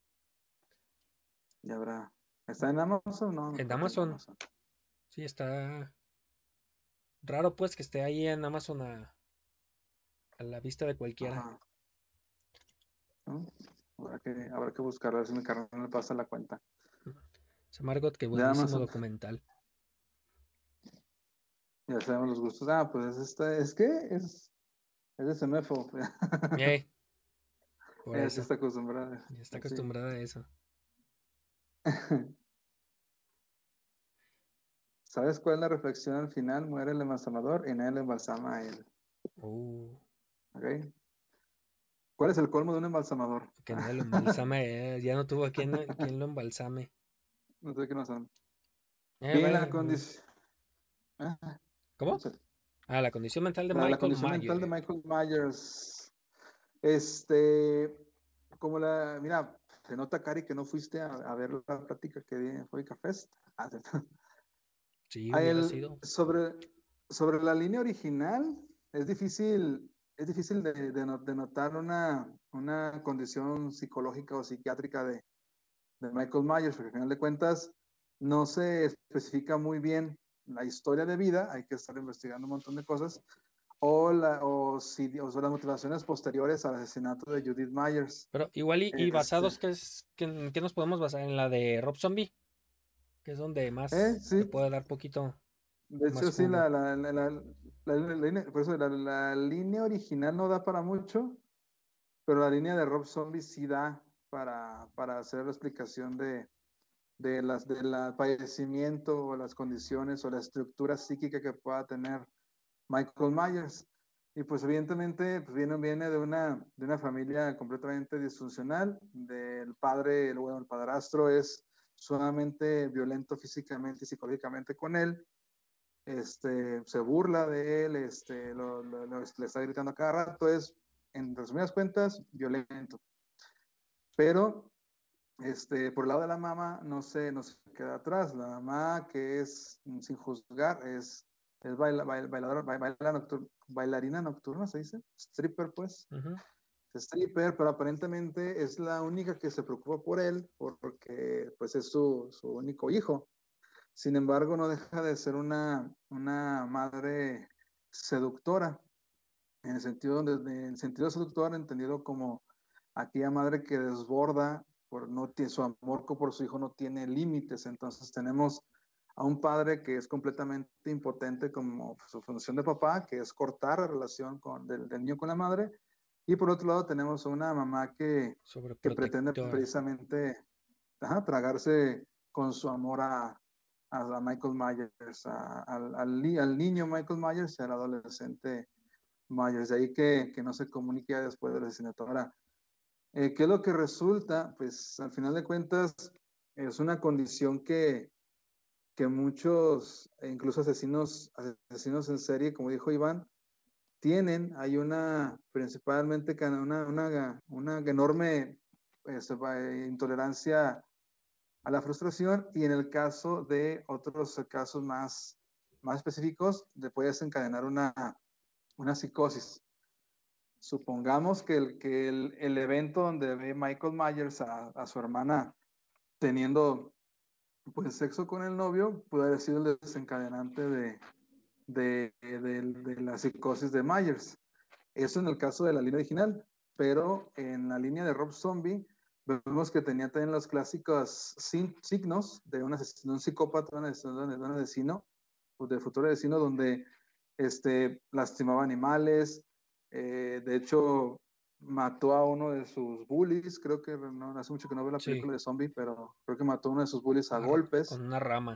C: Y habrá. ¿Está en Amazon? No, no
A: En
C: creo que en
A: Amazon,
C: Amazon.
A: sí, está raro pues que esté ahí en Amazon a, a la vista de cualquiera.
C: Ajá. ¿No? Habrá que, habrá que buscarlo, a ver si mi carnal me pasa la cuenta.
A: Ese Margot, qué
C: De
A: buenísimo
C: Amazon.
A: documental.
C: Ya sabemos los gustos. Ah, pues es este, ¿es qué? Es, es de Semefo.
A: Eh, por
C: Ella sí
A: eso,
C: está acostumbrada.
A: ya está
C: Sí.
A: acostumbrada a eso.
C: ¿Sabes cuál es la reflexión al final? Muere el embalsamador y nadie le embalsama a él.
A: Uh,
C: ¿Ok? ¿Cuál es el colmo de un embalsamador?
A: que nadie lo embalsame, eh, ya no tuvo a quien, quien lo embalsame.
C: No sé qué no son.
A: Eh,
C: Y
A: vale,
C: la
A: mm,
C: condición. Ah,
A: ¿cómo? Ah, la condición mental de
C: la, la
A: Michael
C: condición mental de
A: Myers.
C: Michael Myers. Este, como la, mira, se nota, Cari, que no fuiste a, a ver la plática que di en Fóbica Fest. Ah,
A: Sí,
C: a
A: hubiera
C: él,
A: sido.
C: sobre, sobre la línea original, es difícil, es difícil de, de, de notar una, una condición psicológica o psiquiátrica de, de Michael Myers, porque al final de cuentas no se especifica muy bien la historia de vida, hay que estar investigando un montón de cosas, o, la, o, si, o las motivaciones posteriores al asesinato de Judith Myers.
A: Pero igual y, y
C: Este,
A: basados, ¿qué es, qué, en qué nos podemos basar? En la de Rob Zombie, que es donde
C: eh,
A: más te
C: sí,
A: puede dar poquito
C: de
A: más
C: hecho sí,
A: jugo.
C: la, la, la, la, la, la línea, por eso la, la línea original no da para mucho, pero la línea de Rob Zombie sí da para, para hacer la explicación de, de las del padecimiento o las condiciones o la estructura psíquica que pueda tener Michael Myers. Y pues evidentemente pues viene, viene de, una, de una familia completamente disfuncional, del padre, el, bueno, el padrastro es sumamente violento físicamente y psicológicamente con él, este, se burla de él, este, lo, lo, lo, le está gritando a cada rato, es, en resumidas cuentas, violento. Pero este, por el lado de la mamá no se, no se queda atrás. La mamá, que es, sin juzgar, es, es baila, baila, bailadora, baila nocturna, bailarina nocturna, se dice, stripper, pues.
A: Ujú.
C: Es stripper, pero aparentemente es la única que se preocupa por él, porque pues es su, su único hijo. Sin embargo, no deja de ser una, una madre seductora, en el sentido, de, en el sentido seductor, entendido como aquella madre que desborda, por no tiene, su amor por su hijo no tiene límites. Entonces tenemos a un padre que es completamente impotente como su función de papá, que es cortar la relación con, del, del niño con la madre. Y por otro lado tenemos a una mamá que, que pretende
A: Sobreprotectora.
C: precisamente ajá, tragarse con su amor a, a Michael Myers, a, al, al, al, niño Michael Myers y al adolescente Myers. De ahí que, que no se comunique después del asesinato. Ahora, eh, ¿qué es lo que resulta? Pues al final de cuentas es una condición que, que muchos, incluso asesinos, asesinos en serie, como dijo Iván, tienen. Hay una, principalmente, una, una, una enorme pues, intolerancia a la frustración, y en el caso de otros casos más, más específicos, le puede desencadenar una, una psicosis. Supongamos que el, que el, el evento donde ve Michael Myers a, a, su hermana teniendo pues sexo con el novio puede haber sido el desencadenante de, de, de, de la psicosis de Myers. Eso en el caso de la línea original, pero en la línea de Rob Zombie vemos que tenía también los clásicos signos de un, asesino, un psicópata, un asesino, de un asesino, de futuro asesino, donde este, lastimaba animales, eh, de hecho mató a uno de sus bullies, creo que no hace mucho que no veo la
A: Sí,
C: película de Zombie, pero creo que mató a uno de sus bullies a
A: una ra-
C: golpes,
A: con una rama.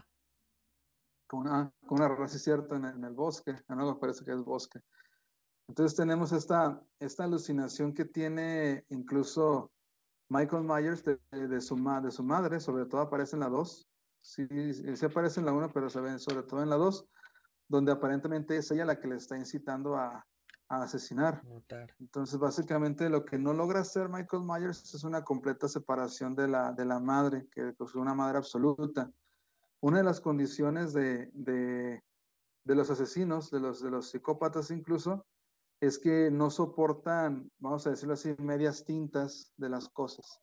C: con una, con una raza cierta en, en el bosque, no me parece que es bosque. Entonces tenemos esta, esta alucinación que tiene incluso Michael Myers de, de, su, de su madre, sobre todo aparece en la dos, sí, sí aparece en la uno, pero se ve sobre todo en la dos, donde aparentemente es ella la que le está incitando a, a asesinar.
A: Matar.
C: Entonces, básicamente lo que no logra hacer Michael Myers es una completa separación de la, de la madre, que es una madre absoluta. Una de las condiciones de, de, de los asesinos, de los, de los psicópatas incluso, es que no soportan, vamos a decirlo así, medias tintas de las cosas.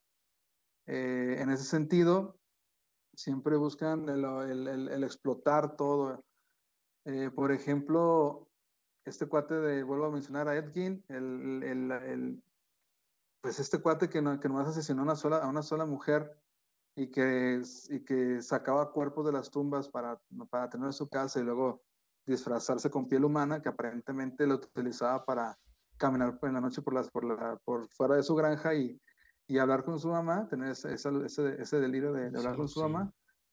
C: Eh, en ese sentido, siempre buscan el, el, el, el explotar todo. Eh, por ejemplo, este cuate de, vuelvo a mencionar a Ed Gein, el, el, el, pues este cuate que, no, que nomás asesinó a una sola, a una sola mujer y que, y que sacaba cuerpos de las tumbas para, para tener en su casa y luego disfrazarse con piel humana, que aparentemente lo utilizaba para caminar en la noche por, las, por, la, por fuera de su granja y, y hablar con su mamá, tener ese, ese, ese delirio de, de hablar con su mamá,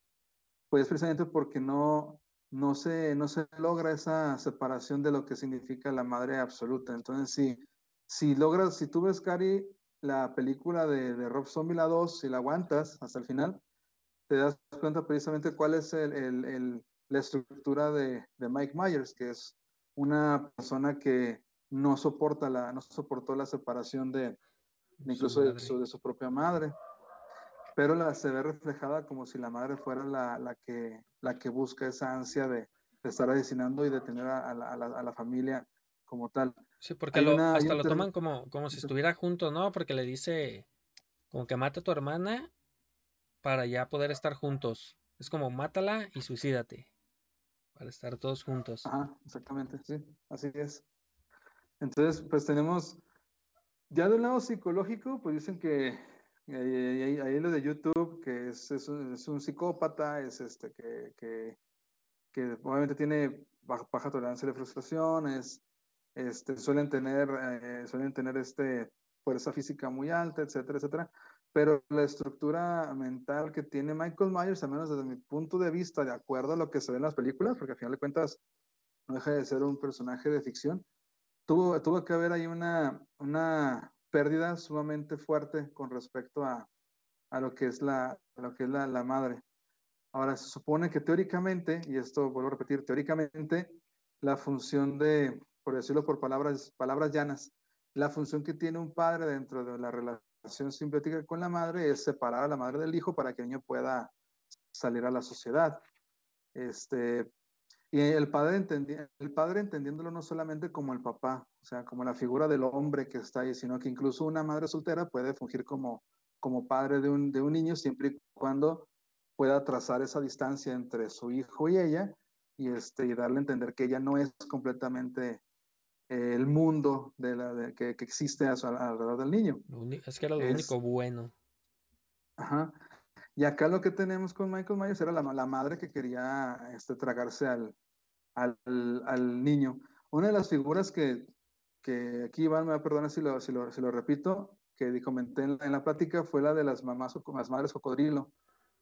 C: pues precisamente porque no, no, se, no se logra esa separación de lo que significa la madre absoluta. Entonces, si, si logras, si tú ves, Cari, la película de, de Rob Zombie, la dos, si la aguantas hasta el final, te das cuenta precisamente cuál es el, el, el, la estructura de, de Mike Myers, que es una persona que no soporta la, no soportó la separación de, de
A: Su
C: incluso de
A: madre.
C: su, de su propia madre, pero la, se ve reflejada como si la madre fuera la, la, que, la que busca esa ansia de, de estar asesinando y de tener a, a, la, a, la, a la familia como tal.
A: Sí, porque
C: Hay
A: lo,
C: una, hay
A: hasta
C: un
A: lo
C: término,
A: toman como, como si estuviera juntos, ¿no? Porque le dice como que mata a tu hermana para ya poder estar juntos. Es como mátala y suicídate para estar todos juntos.
C: ajá, exactamente, sí, así es. Entonces, pues tenemos, ya de un lado psicológico, pues dicen que eh, ahí, ahí lo de YouTube, que es, es, un, es un psicópata, es este, que, que, que obviamente tiene baja, baja tolerancia de frustración, es, este, suelen tener, eh, suelen tener este, fuerza física muy alta, etcétera, etcétera. Pero la estructura mental que tiene Michael Myers, al menos desde mi punto de vista, de acuerdo a lo que se ve en las películas, porque al final de cuentas no deja de ser un personaje de ficción, tuvo, tuvo que haber ahí una, una pérdida sumamente fuerte con respecto a, a lo que es, la, a lo que es la, la madre. Ahora, se supone que teóricamente, y esto vuelvo a repetir, teóricamente, la función de, por decirlo por palabras, palabras llanas, la función que tiene un padre dentro de la relación simbiótica con la madre es separar a la madre del hijo para que el niño pueda salir a la sociedad. Este, y el padre, entendi el padre entendiéndolo no solamente como el papá, o sea, como la figura del hombre que está ahí, sino que incluso una madre soltera puede fungir como, como padre de un, de un niño siempre y cuando pueda trazar esa distancia entre su hijo y ella y, este, y darle a entender que ella no es completamente eh, el mundo de la, de, que, que, existe a su, alrededor del niño.
A: Es que era lo
C: Es,
A: único bueno.
C: ajá. Y acá lo que tenemos con Michael Myers era la, la madre que quería este, tragarse al, al, al, niño. Una de las figuras que, que aquí Iván me va a perdonar si lo, si lo, si lo repito, que comenté en, en la plática fue la de las mamás, las madres cocodrilo.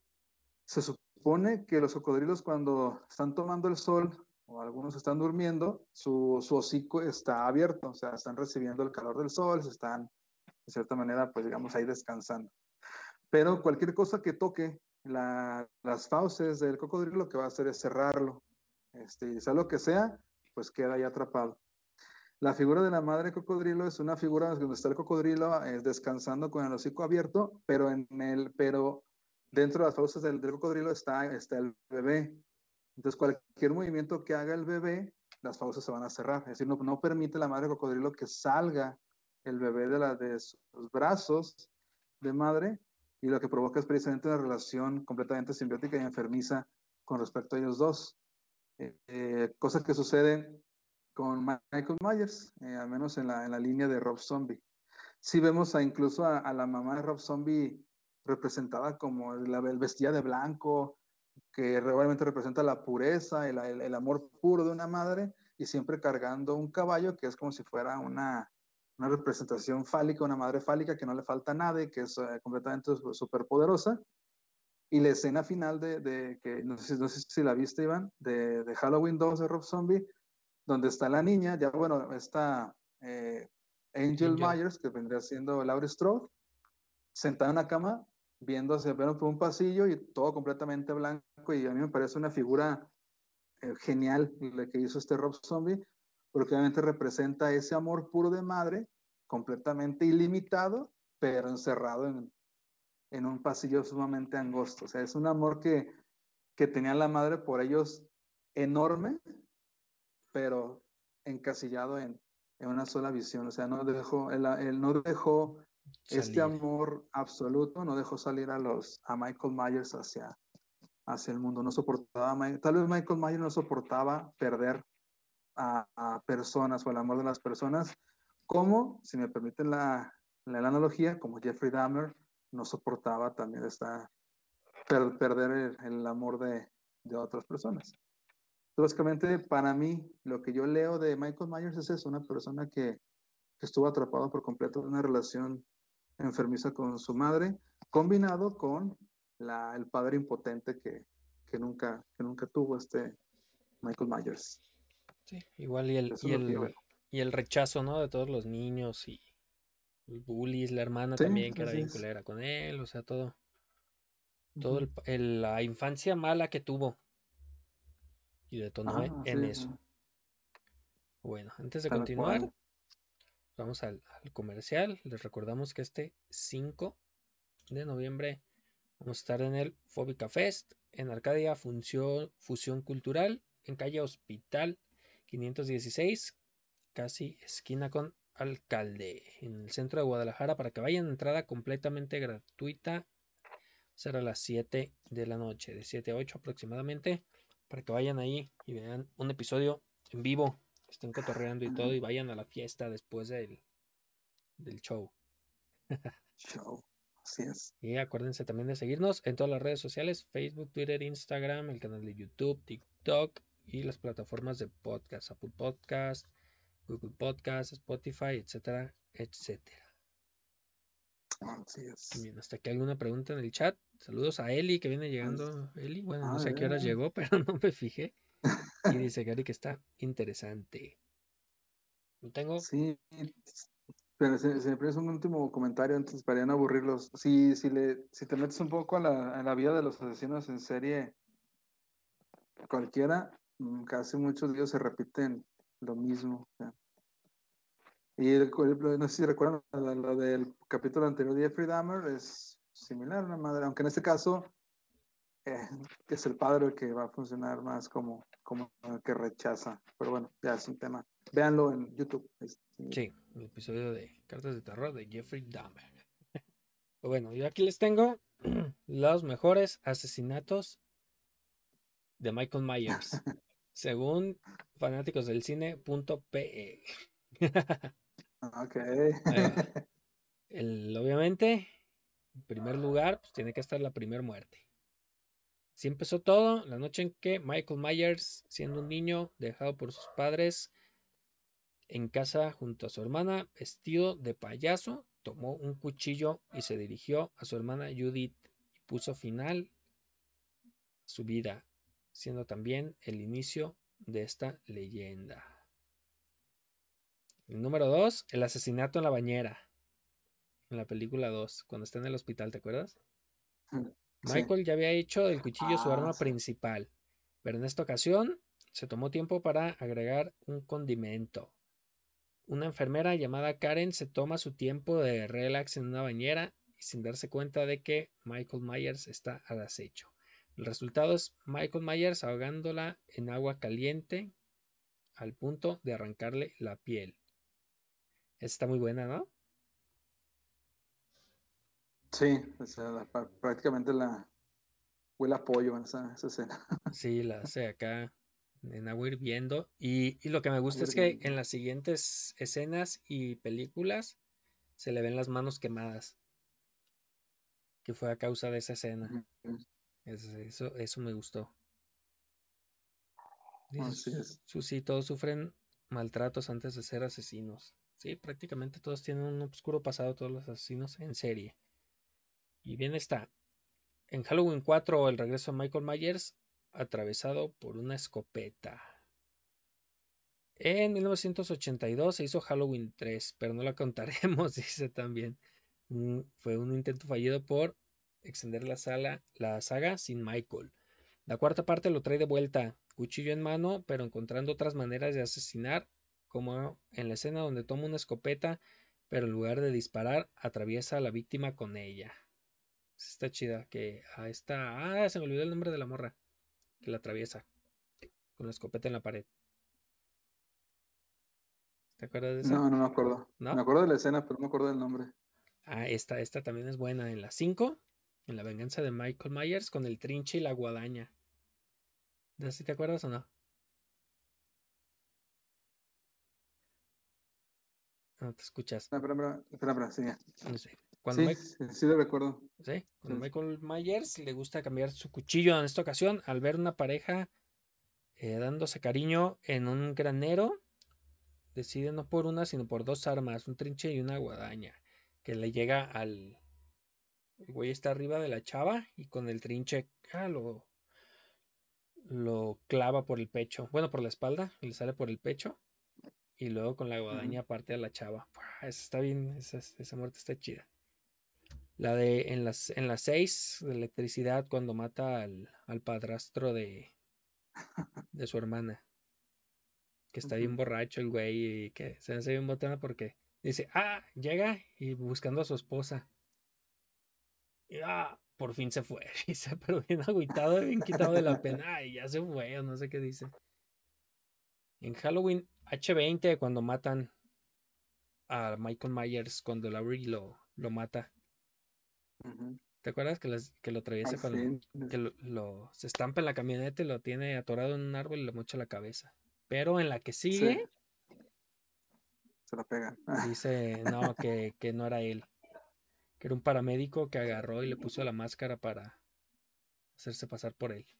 C: Se supone que los cocodrilos cuando están tomando el sol o algunos están durmiendo, su, su hocico está abierto, o sea, están recibiendo el calor del sol, se están, de cierta manera, pues digamos, ahí descansando. Pero cualquier cosa que toque la, las fauces del cocodrilo, lo que va a hacer es cerrarlo. Este, y sea lo que sea, pues queda ahí atrapado. La figura de la madre cocodrilo es una figura donde está el cocodrilo eh, descansando con el hocico abierto, pero, en el, pero dentro de las fauces del, del cocodrilo está, está el bebé. Entonces, cualquier movimiento que haga el bebé, las fauces se van a cerrar. Es decir, no, no permite la madre cocodrilo que salga el bebé de, la, de sus brazos de madre, y lo que provoca es precisamente una relación completamente simbiótica y enfermiza con respecto a ellos dos. Eh, eh, cosas que suceden con Michael Myers, eh, al menos en la, en la línea de Rob Zombie. Sí vemos a, incluso a, a la mamá de Rob Zombie representada como la, el vestida de blanco, que realmente representa la pureza, el, el, el, amor puro de una madre, y siempre cargando un caballo que es como si fuera una, una representación fálica, una madre fálica que no le falta nada y que es uh, completamente súper poderosa. Y la escena final de, de que, no sé, no sé si la viste, Iván, de, de Halloween dos de Rob Zombie, donde está la niña, ya bueno, está eh, Angel,
A: Angel.
C: Myers, que vendría siendo Laurie Strode, sentada en una cama, viendo hacia por un pasillo y todo completamente blanco, y a mí me parece una figura eh, genial la que hizo este Rob Zombie, porque obviamente representa ese amor puro de madre, completamente ilimitado, pero encerrado en, en un pasillo sumamente angosto. O sea, es un amor que, que tenía la madre por ellos enorme, pero encasillado en, en una sola visión. O sea, no dejó, él, él no dejó este
A: Salir.
C: amor absoluto, no dejó salir a los a Michael Myers hacia, hacia el mundo. No soportaba, tal vez Michael Myers no soportaba perder a, a personas o el amor de las personas, como, si me permiten la, la, la analogía, como Jeffrey Dahmer no soportaba también esta, per, perder el, el amor de, de otras personas. Entonces, básicamente, para mí, lo que yo leo de Michael Myers es eso, una persona que, que estuvo atrapado por completo en una relación enfermiza con su madre, combinado con la, el padre impotente que, que, nunca, que nunca tuvo este Michael Myers.
A: Sí, igual y el,
C: Eso
A: y
C: es lo que yo veo.
A: el, y el rechazo, ¿no? De todos los niños y los bullies, la hermana
C: Sí,
A: también que era
C: así
A: bien
C: es.
A: culera con él, o sea, todo, todo
C: Uh-huh.
A: el, el- la infancia mala que tuvo y detonó e-
C: Ah, sí,
A: en
C: sí,
A: eso. Bueno, antes de
C: tal
A: continuar,
C: cual.
A: vamos al, al comercial. Les recordamos que este cinco de noviembre vamos a estar en el Fóbica Fest en Arcadia Función, Fusión Cultural en calle Hospital quinientos dieciséis, casi esquina con Alcalde, en el centro de Guadalajara, para que vayan. Entrada completamente gratuita. Será a las siete de la noche, de siete a ocho aproximadamente, para que vayan ahí y vean un episodio en vivo, estén cotorreando y todo, y vayan a la fiesta después del, del show.
C: Show. Así es.
A: Y acuérdense también de seguirnos en todas las redes sociales: Facebook, Twitter, Instagram, el canal de YouTube, TikTok y las plataformas de podcast: Apple Podcast, Google Podcast, Spotify, etcétera, etcétera.
C: Así es.
A: Bien, hasta aquí alguna pregunta en el chat. Saludos a Eli, que viene
C: Pues,
A: llegando. Eli, bueno, no
C: ah,
A: sé
C: de
A: a qué horas
C: veras.
A: llegó, pero no me fijé. Y dice Gary que está interesante. No tengo.
C: Sí, pero se, se me parece un último comentario antes para ya no aburrirlos. Si, si, le, si te metes un poco a la, a la vida de los asesinos en serie, cualquiera, mm, casi muchos de ellos se repiten lo mismo. O sea. Y el- el- no sé si recuerdan lo, lo del capítulo anterior de Jeffrey Dahmer, es similar a una madre, aunque en este caso eh, es el padre el que va a funcionar más como, como el que rechaza. Pero bueno, ya es un tema. Véanlo en YouTube. Es-
A: Sí, el episodio de Cartas de Terror de Jeffrey Dahmer. Pero bueno, yo aquí les tengo los mejores asesinatos de Michael Myers, según fanáticos del cine.pe.
C: Ok.
A: Ahí va. El, obviamente, en primer lugar, pues tiene que estar la primera muerte. Así empezó todo, la noche en que Michael Myers, siendo un niño dejado por sus padres en casa junto a su hermana, vestido de payaso, tomó un cuchillo y se dirigió a su hermana Judith y puso final a su vida, siendo también el inicio de esta leyenda. El número dos, el asesinato en la bañera, en la película dos, cuando está en el hospital, ¿te acuerdas?
C: Sí.
A: Michael ya había hecho del cuchillo su
C: Ah,
A: arma
C: sí.
A: principal, pero en esta ocasión se tomó tiempo para agregar un condimento. Una enfermera llamada Karen se toma su tiempo de relax en una bañera y sin darse cuenta de que Michael Myers está al acecho. El resultado es Michael Myers ahogándola en agua caliente al punto de arrancarle la piel. Está muy buena, ¿no?
C: Sí, o sea, la- pa- prácticamente la huele a pollo en esa, esa escena.
A: Sí, la hace acá en agua hirviendo. Y, y lo que me gusta
C: Agua
A: es que
C: hirviendo.
A: en las siguientes escenas y películas se le ven las manos quemadas, que fue a causa de esa escena.
C: Ujú.
A: Es- eso, eso me gustó. Dice
C: Así es.
A: Su- sí, todos sufren maltratos antes de ser asesinos. Sí, prácticamente todos tienen un oscuro pasado, todos los asesinos en serie. Y bien está. En Halloween cuatro, el regreso de Michael Myers, atravesado por una escopeta. En mil novecientos ochenta y dos se hizo Halloween tres, pero no la contaremos, dice también. Mm, fue un intento fallido por extender la, sala, la saga sin Michael. La cuarta parte lo trae de vuelta, cuchillo en mano, pero encontrando otras maneras de asesinar como en la escena donde toma una escopeta, pero en lugar de disparar, atraviesa a la víctima con ella. Está chida, que a esta... Ah, se me olvidó el nombre de la morra, que la atraviesa con la escopeta en la pared. ¿Te acuerdas de esa?
C: No, no me acuerdo. Me
A: ¿No?
C: acuerdo de la escena, pero no me acuerdo del nombre.
A: Ah, esta, esta también es buena. En la cinco, en la venganza de Michael Myers con el trinche y la guadaña. ¿De si te acuerdas o no? No te escuchas.
C: Espera, espera, espera, espera, sí.
A: No sé. Cuando,
C: Sí,
A: Mike,
C: sí, sí lo recuerdo.
A: ¿sí?
C: Sí.
A: Cuando Michael Myers le gusta cambiar su cuchillo en esta ocasión, al ver una pareja eh, dándose cariño en un granero, decide no por una, sino por dos armas, un trinche y una guadaña, que le llega al... El güey está arriba de la chava y con el trinche ah, lo, lo clava por el pecho, bueno, por la espalda, y le sale por el pecho, y luego con la
C: Ujú.
A: guadaña parte a la chava. Esa está bien, esa, esa muerte está chida. La de en las en las seis de electricidad cuando mata al, al padrastro de, de su hermana, que está bien
C: Ujú.
A: borracho el güey y que se hace bien botana porque dice, ah, llega y buscando a su esposa. Y ah, por fin se fue. Y se pero bien agüitado, bien quitado de la pena. Ay, ya se fue, o no sé qué dice. En Halloween H veinte, cuando matan a Michael Myers, cuando Laurie lo, lo mata.
C: Ujú.
A: ¿Te acuerdas que, las- que lo
C: Al
A: atraviesa con
C: fin.
A: que lo, lo- se estampa en la camioneta y lo tiene atorado en un árbol y le mocha la cabeza? Pero en la que
C: Sí,
A: sigue,
C: se la pegan.
A: dice no, que, que no era él, que era un paramédico que agarró y le puso la máscara para hacerse pasar por él.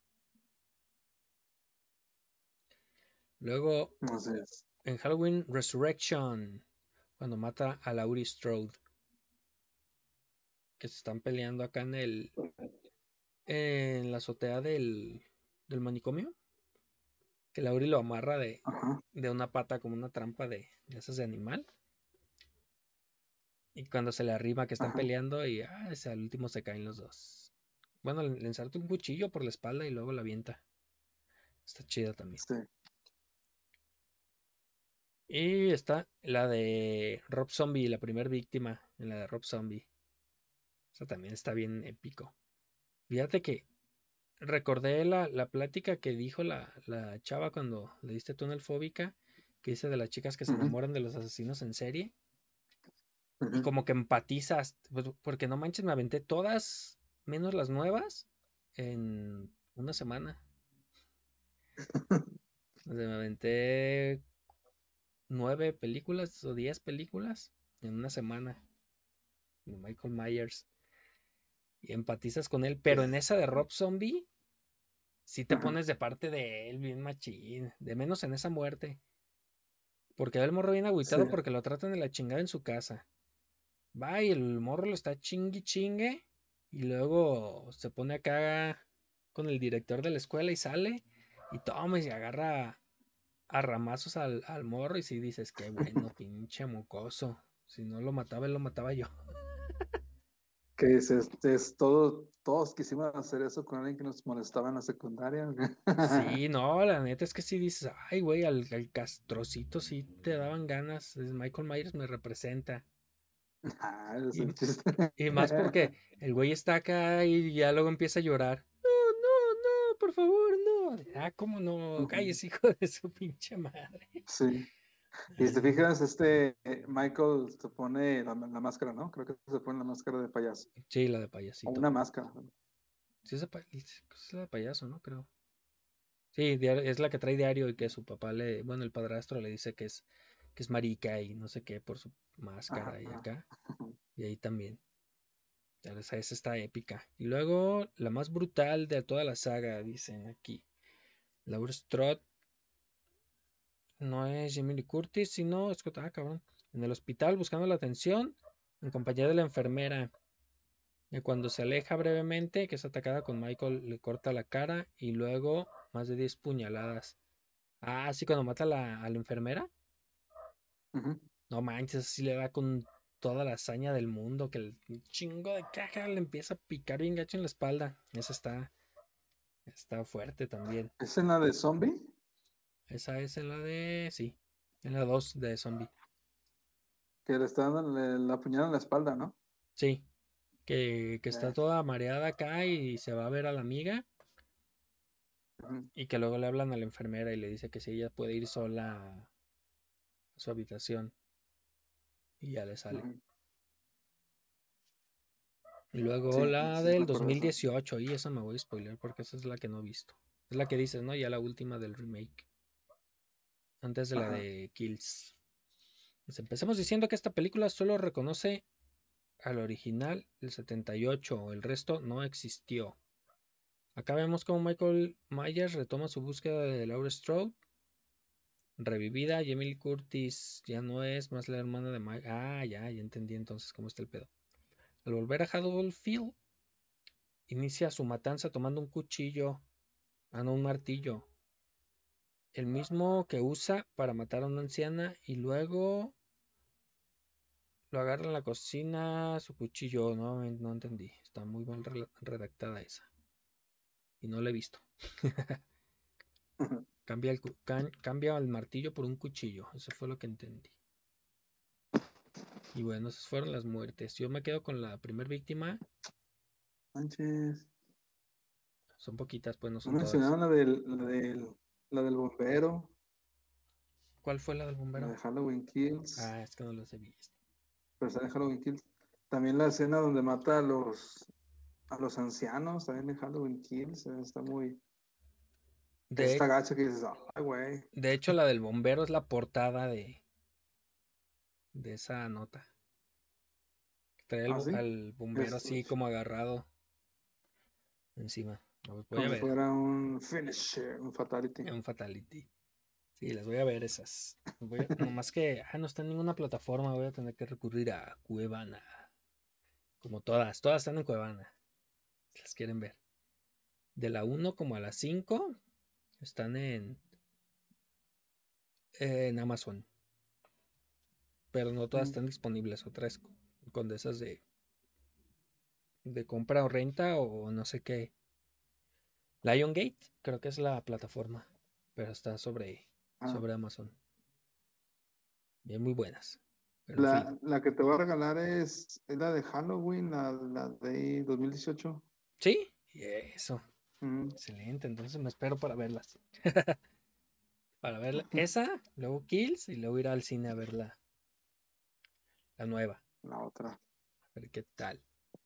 A: Luego,
C: Así es.
A: en Halloween Resurrection, cuando mata a Laurie Strode, que se están peleando acá en el en la azotea del, del manicomio, que Laurie lo amarra de,
C: Ajá.
A: de una pata como una trampa de, de esas de animal. Y cuando se le arrima que están
C: Ajá.
A: peleando y ah, ese, al último se caen los dos. Bueno, le, le ensarta un cuchillo por la espalda y luego la avienta. Está chida también.
C: Sí.
A: Y está la de Rob Zombie, la primera víctima en la de Rob Zombie. Esa también está bien épico. Fíjate que recordé la, la plática que dijo la, la chava cuando le diste túnel fóbica, que dice de las chicas que se
C: Ujú.
A: enamoran de los asesinos en serie. Y
C: Ujú.
A: como que empatizas, pues, porque no manches, me aventé todas, menos las nuevas, en una semana. O sea, me aventé nueve películas o diez películas en una semana de Michael Myers. Y empatizas con él, pero en esa de Rob Zombie, sí te
C: Ajá.
A: pones de parte de él, bien machín. De menos en esa muerte. Porque el morro bien
C: Sí.
A: agüitado porque lo tratan de la chingada en su casa. Va y el morro lo está chingui chingue. Y luego se pone acá con el director de la escuela y sale. Y toma y se agarra a ramazos al, al morro. Y si dices, qué bueno, pinche mocoso. Si no lo mataba, él lo mataba yo.
C: Que es, es, es todo, todos quisimos hacer eso con alguien que nos molestaba en la secundaria.
A: Sí, no, la neta es que si dices, ay, güey, al, al castrocito sí te daban ganas. Es Michael Myers me representa.
C: Ah, ese es
A: Y,
C: el chiste.
A: y más porque el güey está acá y ya luego empieza a llorar. No, no, no, por favor, no. Ah, ¿cómo no?
C: Ujú.
A: Calles, hijo de su pinche madre.
C: Sí. Y si te
A: Ay,
C: fijas, este eh, Michael se pone la, la máscara, ¿no? Creo que se pone la máscara de payaso.
A: sí, la de
C: O
A: payasito.
C: una máscara.
A: Sí, es, de pa- es la de payaso, ¿no? Creo. Sí, diario- es la que trae diario y que su papá le, bueno, el padrastro le dice que es, que es marica y no sé qué por su máscara y
C: Ajá.
A: acá. Y ahí también. Ya esa, esa está épica. Y luego la más brutal de toda la saga, dicen aquí. Laura Strode no es Jamie Lee Curtis, sino Scott, ah, cabrón. En el hospital buscando la atención en compañía de la enfermera. Y cuando se aleja brevemente, que es atacada con Michael, le corta la cara y luego más de diez puñaladas. Ah, sí, cuando mata a la, a la enfermera.
C: Ujú.
A: No manches, así le da con toda la hazaña del mundo, que el chingo de caja le empieza a picar bien gacho en la espalda. Esa está, está fuerte también.
C: ¿Es en la de zombie?
A: Esa es en la de... Sí. En la dos de zombie.
C: Que le está dando le- la puñalada en la espalda, ¿no?
A: Sí, que, que está
C: Eh,
A: toda mareada acá y se va a ver a la amiga
C: ujú,
A: y que luego le hablan a la enfermera y le dice que si ella puede ir sola a su habitación y ya le sale.
C: ujú.
A: Y luego
C: Sí,
A: la
C: sí,
A: del
C: recuerdo eso.
A: dos mil dieciocho, y esa me voy a spoiler porque esa es la que no he visto. Es la que dices, ¿no? Ya la última del remake, antes de la
C: Ajá.
A: de Kills. Pues empecemos diciendo que esta película solo reconoce al original del setenta y ocho, el resto no existió. Acá vemos cómo Michael Myers retoma su búsqueda de Laurie Strode, revivida. Jamie Lee Curtis ya no es más la hermana de Mike. Ah, ya, ya entendí entonces cómo está el pedo. Al volver a Haddonfield, inicia su matanza tomando un cuchillo, ah, no, un martillo, el mismo que usa para matar a una anciana, y luego lo agarra en la cocina, su cuchillo. No, no entendí, está muy mal redactada esa y no la he visto. Cambia el, cambia el martillo por un cuchillo, eso fue lo que entendí. Y bueno, esas fueron las muertes. Yo me quedo con la primera víctima.
C: Sánchez.
A: Son poquitas, pues no
C: No
A: son todas.
C: mencionaban la del, la del, la del bombero,
A: ¿Cuál fue la del
C: la
A: bombero?
C: de Halloween Kills,
A: Ah, es que no los he visto.
C: pero está en Halloween Kills. También la escena donde mata a los, a los ancianos, también en Halloween Kills, eh, está muy,
A: De,
C: está gacha que dices, ay, güey.
A: de hecho, la del bombero es la portada de, de esa nota. Trae al,
C: ¿Ah, sí?
A: al bombero
C: Es
A: así como agarrado encima. Los voy a
C: como si
A: ver.
C: fuera un finisher, un fatality.
A: En un fatality. Sí, las voy a ver esas. Voy a, nomás que ah, no está en ninguna plataforma. Voy a tener que recurrir a Cuevana. Como todas. Todas están en Cuevana. Si las quieren ver. De la uno como a la cinco están en, en Amazon. Pero no todas
C: Mm.
A: están disponibles. Otras con de esas de, de compra o renta o no sé qué. Liongate, creo que es la plataforma. Pero está sobre,
C: Ah,
A: sobre Amazon. Bien, muy buenas. Pero en fin.
C: la, la que te voy a regalar es, es la de Halloween, la, la de dos mil dieciocho.
A: Sí, eso.
C: Mm.
A: Excelente. Entonces me espero para verlas. Para ver esa, luego Kills y luego ir al cine a ver la, la nueva.
C: La otra.
A: A ver qué tal.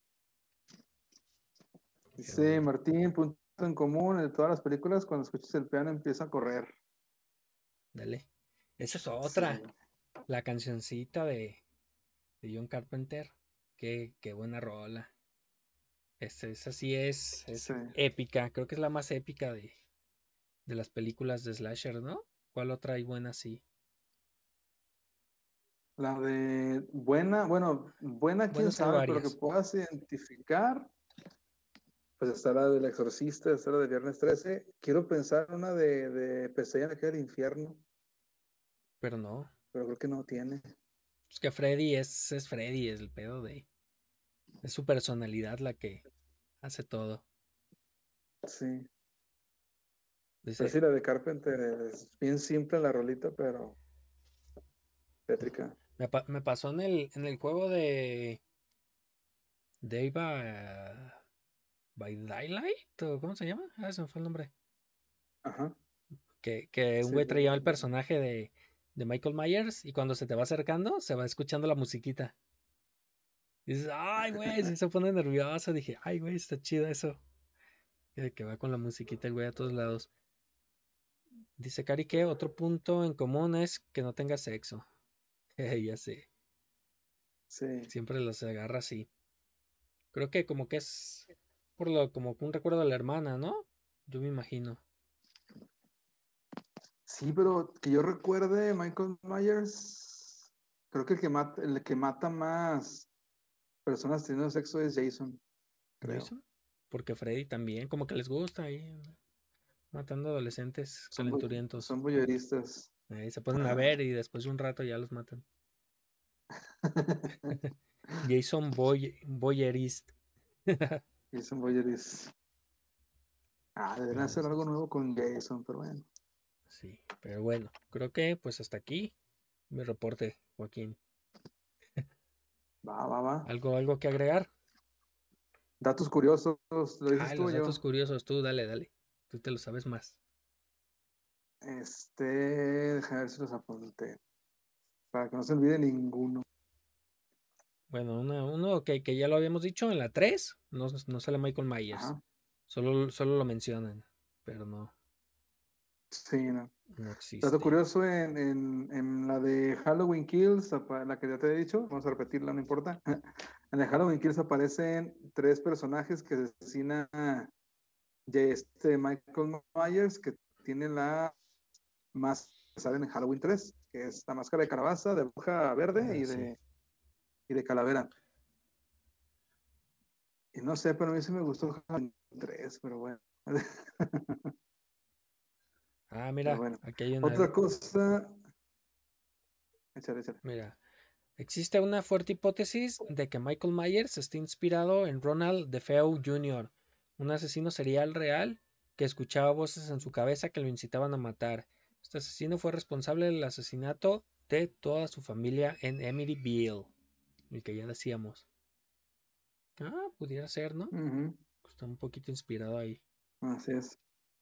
A: Pero
C: Dice
A: bueno,
C: Martín, punto en común de todas las películas, cuando escuchas el piano empieza a correr.
A: dale. Esa es
C: Sí,
A: otra. La cancioncita de, de John Carpenter. Qué, qué buena rola. Esa, esa sí es, es
C: sí.
A: épica. Creo que es la más épica de, de las películas de Slasher, ¿no? ¿Cuál otra hay buena así?
C: La de buena, bueno, buena, quién
A: Buenas hay
C: sabe, pero que
A: varias.
C: puedas identificar, pues está la del Exorcista, está la de Viernes trece. Quiero pensar una de, de Pesadilla en la calle del infierno,
A: Pero no.
C: pero creo que no tiene.
A: Es que Freddy es, es Freddy, es el pedo de... Es su personalidad la que hace todo.
C: Sí. Pero
A: Dice,
C: sí, la de Carpenter es bien simple la rolita, pero tétrica.
A: me, pa- me pasó en el, en el juego de Day by, by Daylight, ¿o cómo se llama? Ah, se me fue el nombre.
C: Ajá.
A: Que, que un
C: Sí,
A: güey
C: de-
A: traía el
C: de-
A: personaje de, de Michael Myers y cuando se te va acercando se va escuchando la musiquita. Y dices, ay, güey, sí se pone nervioso. Dije, ay, güey, está chido eso. Que, que va con la musiquita el güey a todos lados. Dice Cari que otro punto en común es que no tenga sexo. Ya sé,
C: sí.
A: siempre los agarra así. Creo que como que es por lo como que un recuerdo de la hermana, ¿no? Yo me imagino.
C: Sí, pero que yo recuerde, Michael Myers, creo que el que mata, el que mata más personas teniendo sexo es Jason, creo.
A: Jason. Porque Freddy también, como que les gusta ahí, matando adolescentes
C: Son, voy-
A: calenturientos.
C: son voyeuristas.
A: Ahí se ponen a ver y después de un rato ya los matan. Jason Boy Boyerist.
C: Jason voyeuristas. Ah, deberían
A: Pero
C: hacer
A: sí,
C: algo nuevo con Jason, pero bueno.
A: sí, pero bueno, creo que pues hasta aquí. mi reporte, Joaquín.
C: Va, va, va.
A: ¿Algo, algo que agregar?
C: Datos curiosos, ¿lo dices
A: Ay,
C: tú o
A: los datos
C: yo?
A: curiosos, tú, dale, dale. Tú te lo sabes más.
C: Este, déjame ver si los apunté. Para que no se olvide ninguno.
A: Bueno, una- uno que, que ya lo habíamos dicho, en la tres no, no sale Michael Myers.
C: Ajá.
A: Solo, solo lo mencionan, pero no,
C: Sí, no.
A: no
C: Dato
A: existe.
C: curioso, en, en, en la de Halloween Kills, apa- la que ya te he dicho, vamos a repetirla, no importa. En la Halloween Kills aparecen tres personajes que asesina de este Michael Myers, que tiene la máscara que sale en Halloween tres, que es la máscara de calabaza, de bruja verde
A: Ah,
C: y
A: sí.
C: de, y de calavera. Y no sé, pero a mí sí me gustó Halloween tres, pero bueno.
A: Ah,
C: Pero
A: mira,
C: bueno.
A: aquí hay una.
C: Otra cosa. Échale, échale.
A: Mira, existe una fuerte hipótesis de que Michael Myers está inspirado en Ronald DeFeo junior, un asesino serial real que escuchaba voces en su cabeza que lo incitaban a matar. Este asesino fue responsable del asesinato de toda su familia en Amityville, el que ya decíamos. Ah, pudiera ser, ¿no?
C: Ujú,
A: Está un poquito inspirado ahí.
C: así es.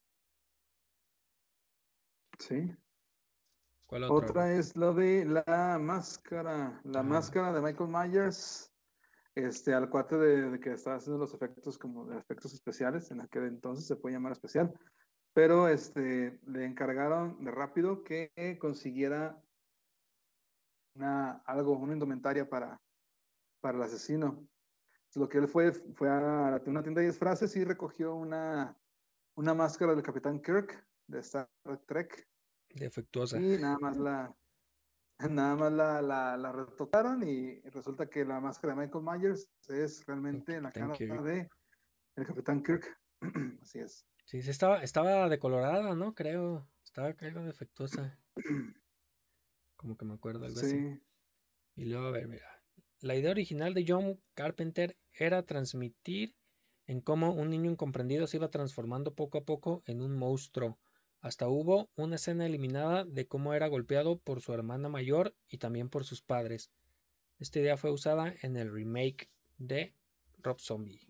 C: Sí.
A: ¿Cuál otro?
C: Otra es lo de la máscara. La
A: Ah,
C: máscara de Michael Myers. Este, al cuate de, de que estaba haciendo los efectos como de efectos especiales, en aquel entonces se puede llamar especial. Pero este, le encargaron de rápido que consiguiera una, algo, una indumentaria para, para el asesino. Lo que él fue, fue a una tienda de disfraces y recogió una, una máscara del Capitán Kirk de Star Trek
A: defectuosa.
C: y nada más la, nada más la, la, la retocaron y resulta que la máscara de Michael Myers es
A: El
C: realmente la
A: Capitán
C: cara
A: Kirk.
C: de el Capitán Kirk. Así es.
A: Sí, sí, estaba, estaba decolorada, ¿no? Creo. Estaba algo defectuosa. Como que me acuerdo, algo así.
C: Sí.
A: Y luego, a ver, mira. La idea original de John Carpenter era transmitir en cómo un niño incomprendido se iba transformando poco a poco en un monstruo. Hasta hubo una escena eliminada de cómo era golpeado por su hermana mayor y también por sus padres. Esta idea fue usada en el remake de Rob Zombie.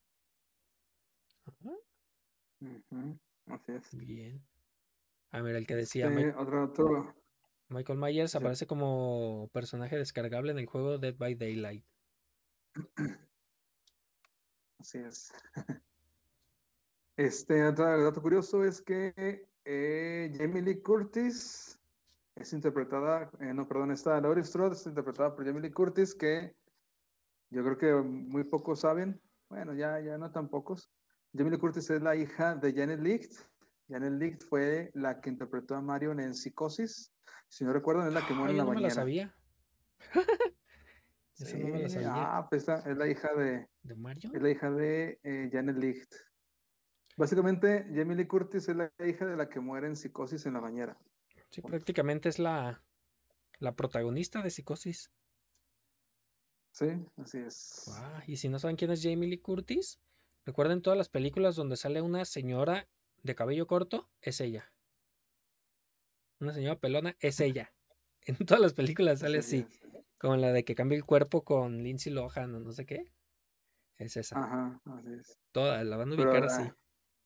A: Ajá,
C: Ujú, así es.
A: bien. Ah, mira, el que decía
C: Este, otro, otro.
A: Michael Myers
C: Sí,
A: aparece como personaje descargable en el juego Dead by Daylight.
C: así es. Este, otro dato curioso es que eh, Jamie Lee Curtis es interpretada, eh, no, perdón, está Laurie Strode, es interpretada por Jamie Lee Curtis, que yo creo que muy pocos saben, bueno, ya, ya no tan pocos. Jamie Lee Curtis es la hija de Janet Leigh. Janet Leigh fue la que interpretó a Marion en Psicosis. Si no recuerdan, es la que
A: Ah,
C: muere en
A: yo
C: la
A: no me la
C: bañera.
A: sabía. Esa no me la
C: Sí,
A: sabía.
C: ah, pues esta es la hija de,
A: ¿De
C: es
A: Marion?
C: la hija de eh, Janet Leigh. Básicamente, Jamie Lee Curtis es la hija de la que muere en Psicosis en la bañera.
A: Sí,
C: Punto.
A: prácticamente es la, la protagonista de Psicosis.
C: Sí, así es.
A: Ah, y si no saben quién es Jamie Lee Curtis, recuerden todas las películas donde sale una señora de cabello corto, es ella. Una señora pelona, es ella. En todas las películas sale
C: Así
A: así.
C: es.
A: Como la de que cambia el cuerpo con Lindsay Lohan o no sé qué. Es esa.
C: Ajá, así es.
A: Todas la van a ubicar
C: Pero
A: así.
C: ah,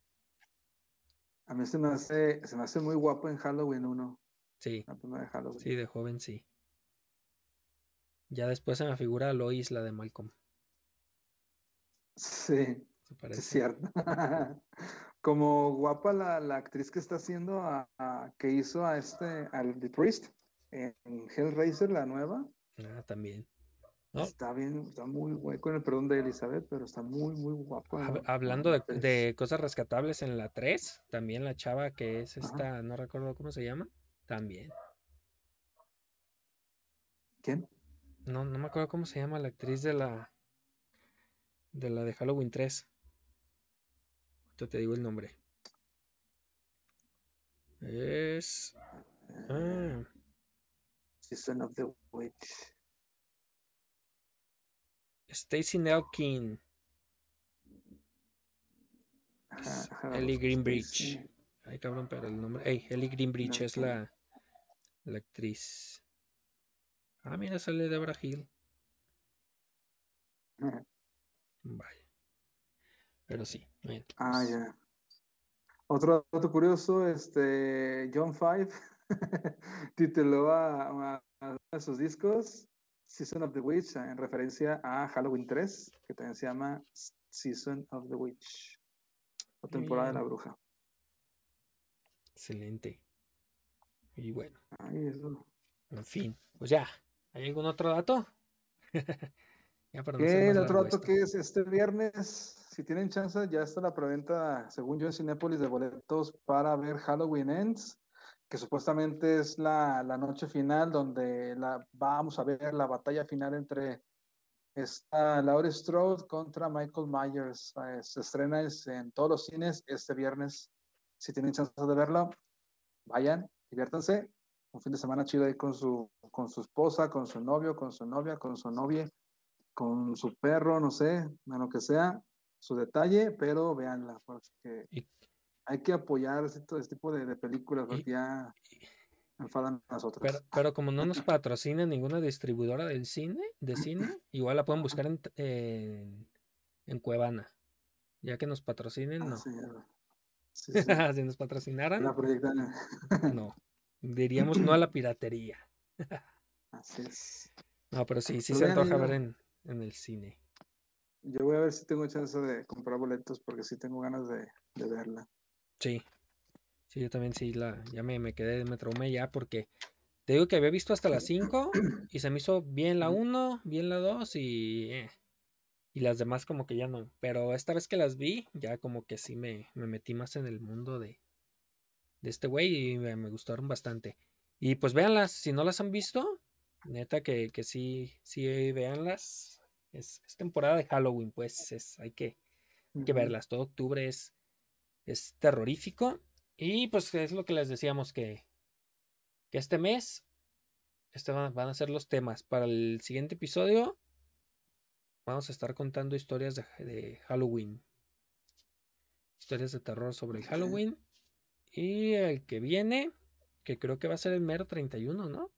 C: a mí se me hace, se me hace muy guapo en Halloween uno,
A: Sí,
C: la primera de Halloween.
A: sí, de joven sí. Ya después se me figura Lois, la de Malcolm.
C: Sí,
A: ¿Se
C: sí es
A: parece?
C: cierto. Como guapa la, la actriz que está haciendo, a, a- que hizo a este, al The Priest en Hellraiser, la nueva.
A: Ah, también. No,
C: Está bien, está muy guay, con el perdón de Elizabeth, pero está muy, muy guapa
A: hab-
C: la, la-
A: hablando
C: la
A: de,
C: actriz.
A: de cosas rescatables en la tres, también la chava que es
C: Ajá.
A: esta, no recuerdo cómo se llama, también.
C: ¿Quién?
A: No, no me acuerdo cómo se llama la actriz de la de la de Halloween tres. Ahorita te digo el nombre. Es
C: Eh,
A: ah,
C: Season of the Witch.
A: Stacy Nelkin.
C: Ajá,
A: Es
C: ajá,
A: Ellie
C: busco
A: Greenbridge.
C: Stacy.
A: Ay, cabrón, pero el nombre. Ey, Ellie Greenbridge es
C: Nelkin.
A: la, la actriz. Ah, mira, sale Deborah Hill.
C: Ajá.
A: Vaya. Pero sí, bueno,
C: Ah,
A: pues,
C: ya. Otro dato curioso, este, John Five tituló a, a- a uno de sus discos Season of the Witch en referencia a Halloween tres, que también se llama Season of the Witch, o
A: muy
C: temporada de la
A: bien.
C: bruja.
A: Excelente. Y bueno,
C: Ay, eso.
A: en fin. Pues ya. ¿Hay algún otro dato? Ya para no hacer
C: Que
A: más
C: el otro
A: largo
C: dato
A: esto.
C: que es este viernes, si tienen chance, ya está la preventa, según yo, en Cinépolis de boletos para ver Halloween Ends, que supuestamente es la, la noche final donde la, vamos a ver la batalla final entre esta Laurie Strode contra Michael Myers. Eh, se estrena es- en todos los cines este viernes. Si tienen chance de verla, vayan, diviértanse. Un fin de semana chido ahí con su, con su esposa, con su novio, con su novia, con su novia, con su perro, no sé, a lo que sea, su detalle, pero véanla, porque
A: Y,
C: hay que apoyar este, este tipo de, de películas,
A: y-
C: porque ya enfadan a las
A: pero,
C: otras.
A: pero como no nos patrocina ninguna distribuidora del cine, de cine, igual la pueden buscar en, en, en Cuevana. Ya que nos patrocinen,
C: Ah,
A: no.
C: sí, sí, sí.
A: Si nos patrocinaran,
C: La proyectan.
A: no. Diríamos no a la piratería.
C: Así es.
A: No, pero sí, sí
C: Pues
A: se
C: vean,
A: antoja ver
C: yo,
A: en, en el cine.
C: yo voy a ver si tengo chance de comprar boletos, porque sí tengo ganas de, de verla.
A: Sí, sí, yo también sí, la, ya me, me quedé, me traumé ya porque te digo que había visto hasta las cinco y se me hizo bien la uno, bien la dos y, eh, y las demás como que ya no. Pero esta vez que las vi, ya como que sí me, me metí más en el mundo de, de este güey y me, me gustaron bastante. Y pues véanlas, si no las han visto, neta que, que sí, sí, véanlas. Es, es temporada de Halloween, pues es, hay que, hay que
C: Ujú.
A: verlas. Todo octubre es, es terrorífico. Y pues es lo que les decíamos que, que este mes este van, van a ser los temas. Para el siguiente episodio vamos a estar contando historias de, de Halloween. Historias de terror sobre el
C: Ok.
A: Halloween. Y el que viene, que creo que va a ser el mero treinta y uno, ¿no?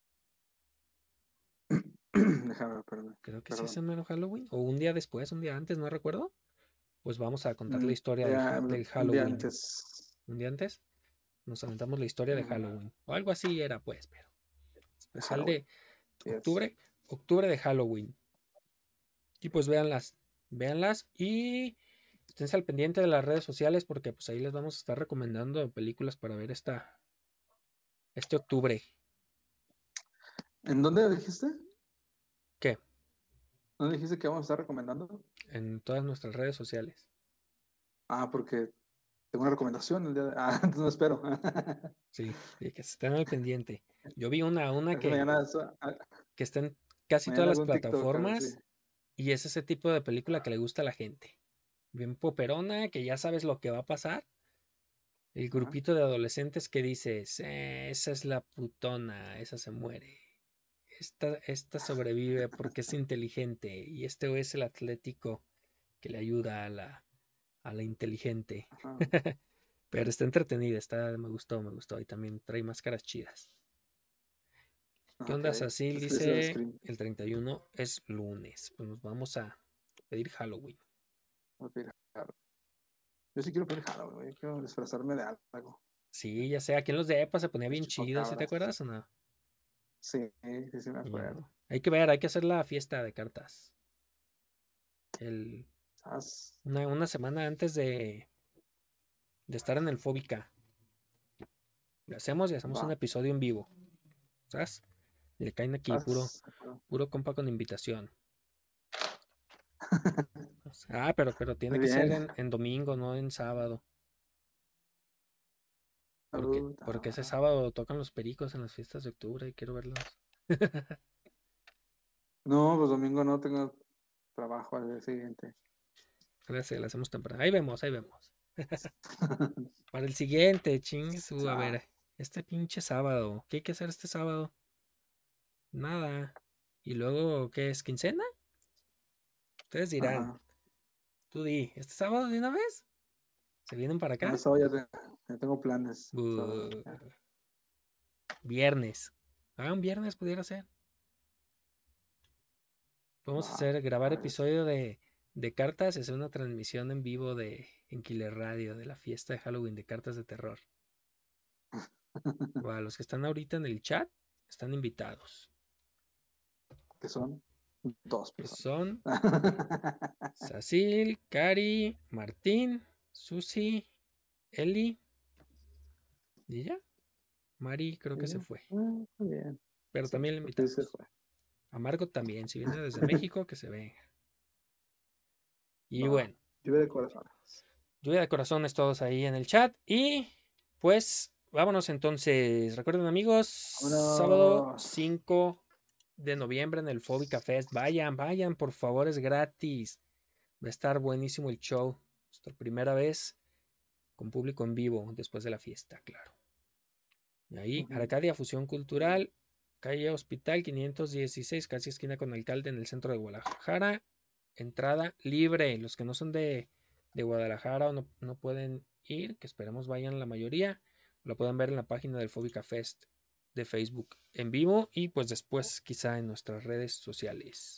C: Déjame ver, perdón.
A: Creo que sí es
C: Perdón.
A: el mero Halloween. O un día después, un día antes, no recuerdo. Pues vamos a contar la
C: Mm,
A: historia del,
C: ya,
A: del
C: un día
A: Halloween.
C: antes.
A: Un día antes nos aventamos la historia de
C: Ujú.
A: Halloween. O algo así era, pues, pero
C: De
A: especial
C: Halloween.
A: de
C: Sí es.
A: octubre. Octubre de Halloween. Y pues véanlas. Véanlas y esténse al pendiente de las redes sociales porque pues ahí les vamos a estar recomendando películas para ver esta, este octubre.
C: ¿En dónde dijiste?
A: ¿Qué?
C: ¿Dónde dijiste que vamos a estar recomendando?
A: En todas nuestras redes sociales.
C: Ah, porque tengo una recomendación el día de... Ah, entonces no espero.
A: Sí, sí, que se estén al pendiente. Yo vi una, una
C: Esa
A: que,
C: mañana, eso- ah,
A: que está en casi todas
C: mañana
A: las
C: algún TikTok, algo así.
A: plataformas y es ese tipo de película que le gusta a la gente. Bien poperona, que ya sabes lo que va a pasar. El
C: Ajá.
A: grupito de adolescentes que dices, "Eh, esa es la putona, esa se muere. Esta, esta sobrevive porque es inteligente y este es el atlético que le ayuda a la, a la inteligente.
C: Ajá.
A: Pero está entretenida, está, me gustó, me gustó. Y también trae máscaras chidas. ¿Qué
C: Ok.
A: onda, Sacil?
C: Es que dice el
A: Dice
C: Scream.
A: el treinta y uno es lunes. Pues nos vamos a pedir Halloween.
C: Voy a pedir Halloween. Yo sí quiero pedir Halloween, güey. Quiero disfrazarme de algo.
A: Sí, ya sé, aquí en los de EPA se ponía
C: De
A: bien chido, ¿sí te
C: chupacabras.
A: acuerdas o no?
C: Sí, sí, sí me
A: Bien.
C: acuerdo.
A: Hay que ver, hay que hacer la fiesta de cartas. El,
C: ¿Sabes?
A: una, una semana antes de, de estar en el Fóbica. Lo hacemos y hacemos un
C: Va.
A: episodio en vivo. ¿Sabes? Le caen aquí puro,
C: ¿Sabes? De acuerdo.
A: puro compa con invitación. Ah, pero, pero tiene
C: Muy
A: que ser
C: bien.
A: en, en domingo, no en sábado. Porque,
C: Puta
A: porque ese
C: madre.
A: sábado tocan los pericos en las fiestas de octubre y quiero verlos.
C: No, pues domingo no tengo trabajo al día siguiente.
A: Gracias, lo hacemos temprano. Ahí vemos, ahí vemos. Para el siguiente, chinguesu, a
C: Ah,
A: ver, este pinche sábado. ¿Qué hay que hacer este sábado? Nada. ¿Y luego qué es? ¿Quincena? Ustedes dirán.
C: ajá.
A: Tú di, ¿este sábado de una vez? ¿Se vienen para
C: No,
A: acá?
C: sábado ya, te- ya tengo planes. Sábado,
A: Bu-
C: ya.
A: viernes. Ah, un viernes pudiera ser. Podemos
C: Va,
A: hacer, grabar
C: a ver.
A: episodio de, de cartas y hacer una transmisión en vivo de en Killer Radio de la fiesta de Halloween de cartas de terror. Va, los que están ahorita en el chat están invitados.
C: Que son dos
A: Que
C: personas.
A: son Sacil, Cari, Martín, Susi, Eli. ¿Y ya? Mari creo que se fue.
C: Ah, está bien.
A: Pero
C: Sí,
A: también le
C: pues sí
A: invitamos.
C: se fue.
A: A Margot también, si viene desde México, que se venga. Y
C: Va,
A: bueno,
C: lluvia de corazones.
A: lluvia de corazones todos ahí en el chat. Y pues vámonos entonces. Recuerden amigos, sábado
C: Vámonos.
A: cinco de noviembre en el Fóbica Fest. Vayan, vayan, por favor, es gratis. Va a estar buenísimo el show. Nuestra primera vez con público en vivo después de la fiesta, claro. Y ahí,
C: Ujú.
A: Arcadia Fusión Cultural, calle Hospital quinientos dieciséis, casi esquina con Alcalde en el centro de Guadalajara. Entrada libre. Los que no son de, de Guadalajara o no, no pueden ir, que esperemos vayan la mayoría, lo pueden ver en la página del Fóbica Fest de Facebook en vivo y pues después quizá en nuestras redes sociales.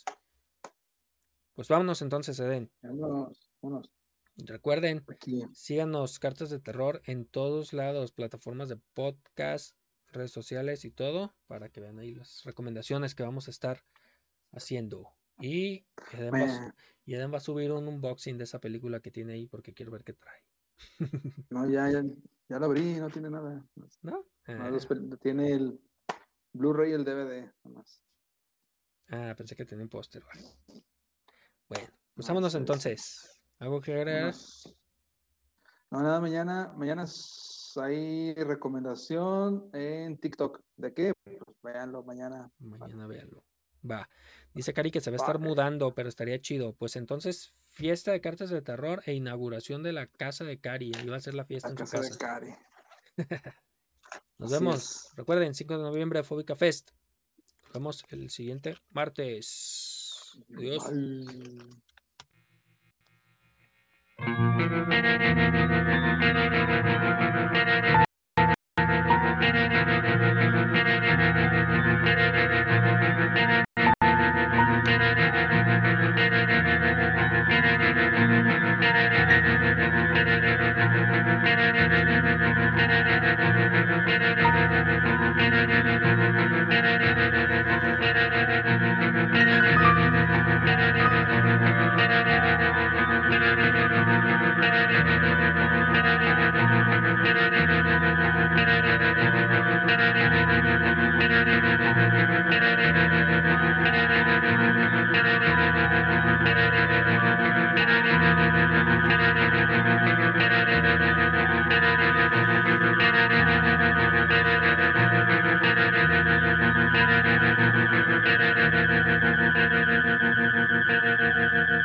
A: Pues vámonos entonces, Eden.
C: Vámonos, vámonos.
A: Recuerden,
C: Aquí.
A: síganos Cartas de Terror en todos lados, plataformas de podcast, redes sociales y todo, para que vean ahí las recomendaciones que vamos a estar haciendo. Y Eden va, a, y Eden va a subir un unboxing de esa película que tiene ahí porque quiero ver qué trae.
C: No, ya, ya, ya lo abrí, no tiene nada.
A: ¿No?
C: Ah.
A: Ah,
C: Tiene el Blu-ray y el D V D, nomás.
A: ah, pensé que tenía un póster. Vale. Bueno, pues
C: No,
A: vámonos
C: sí,
A: entonces.
C: sí.
A: ¿Algo que agregar?
C: No, nada, mañana, mañana hay recomendación en TikTok. ¿De qué? Pues véanlo mañana.
A: Mañana véanlo. Va. Dice Cari que se va a estar
C: Vale.
A: mudando, pero estaría chido. Pues entonces, fiesta de cartas de terror e inauguración de la casa de Cari. Ahí va a ser la fiesta
C: La
A: en su
C: casa
A: casa.
C: de Cari.
A: Nos
C: Así
A: vemos.
C: es.
A: Recuerden, cinco de noviembre, Fóbica Fest. Nos vemos el siguiente martes. Adiós.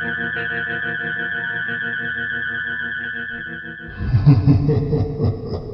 B: Ha ha ha ha ha.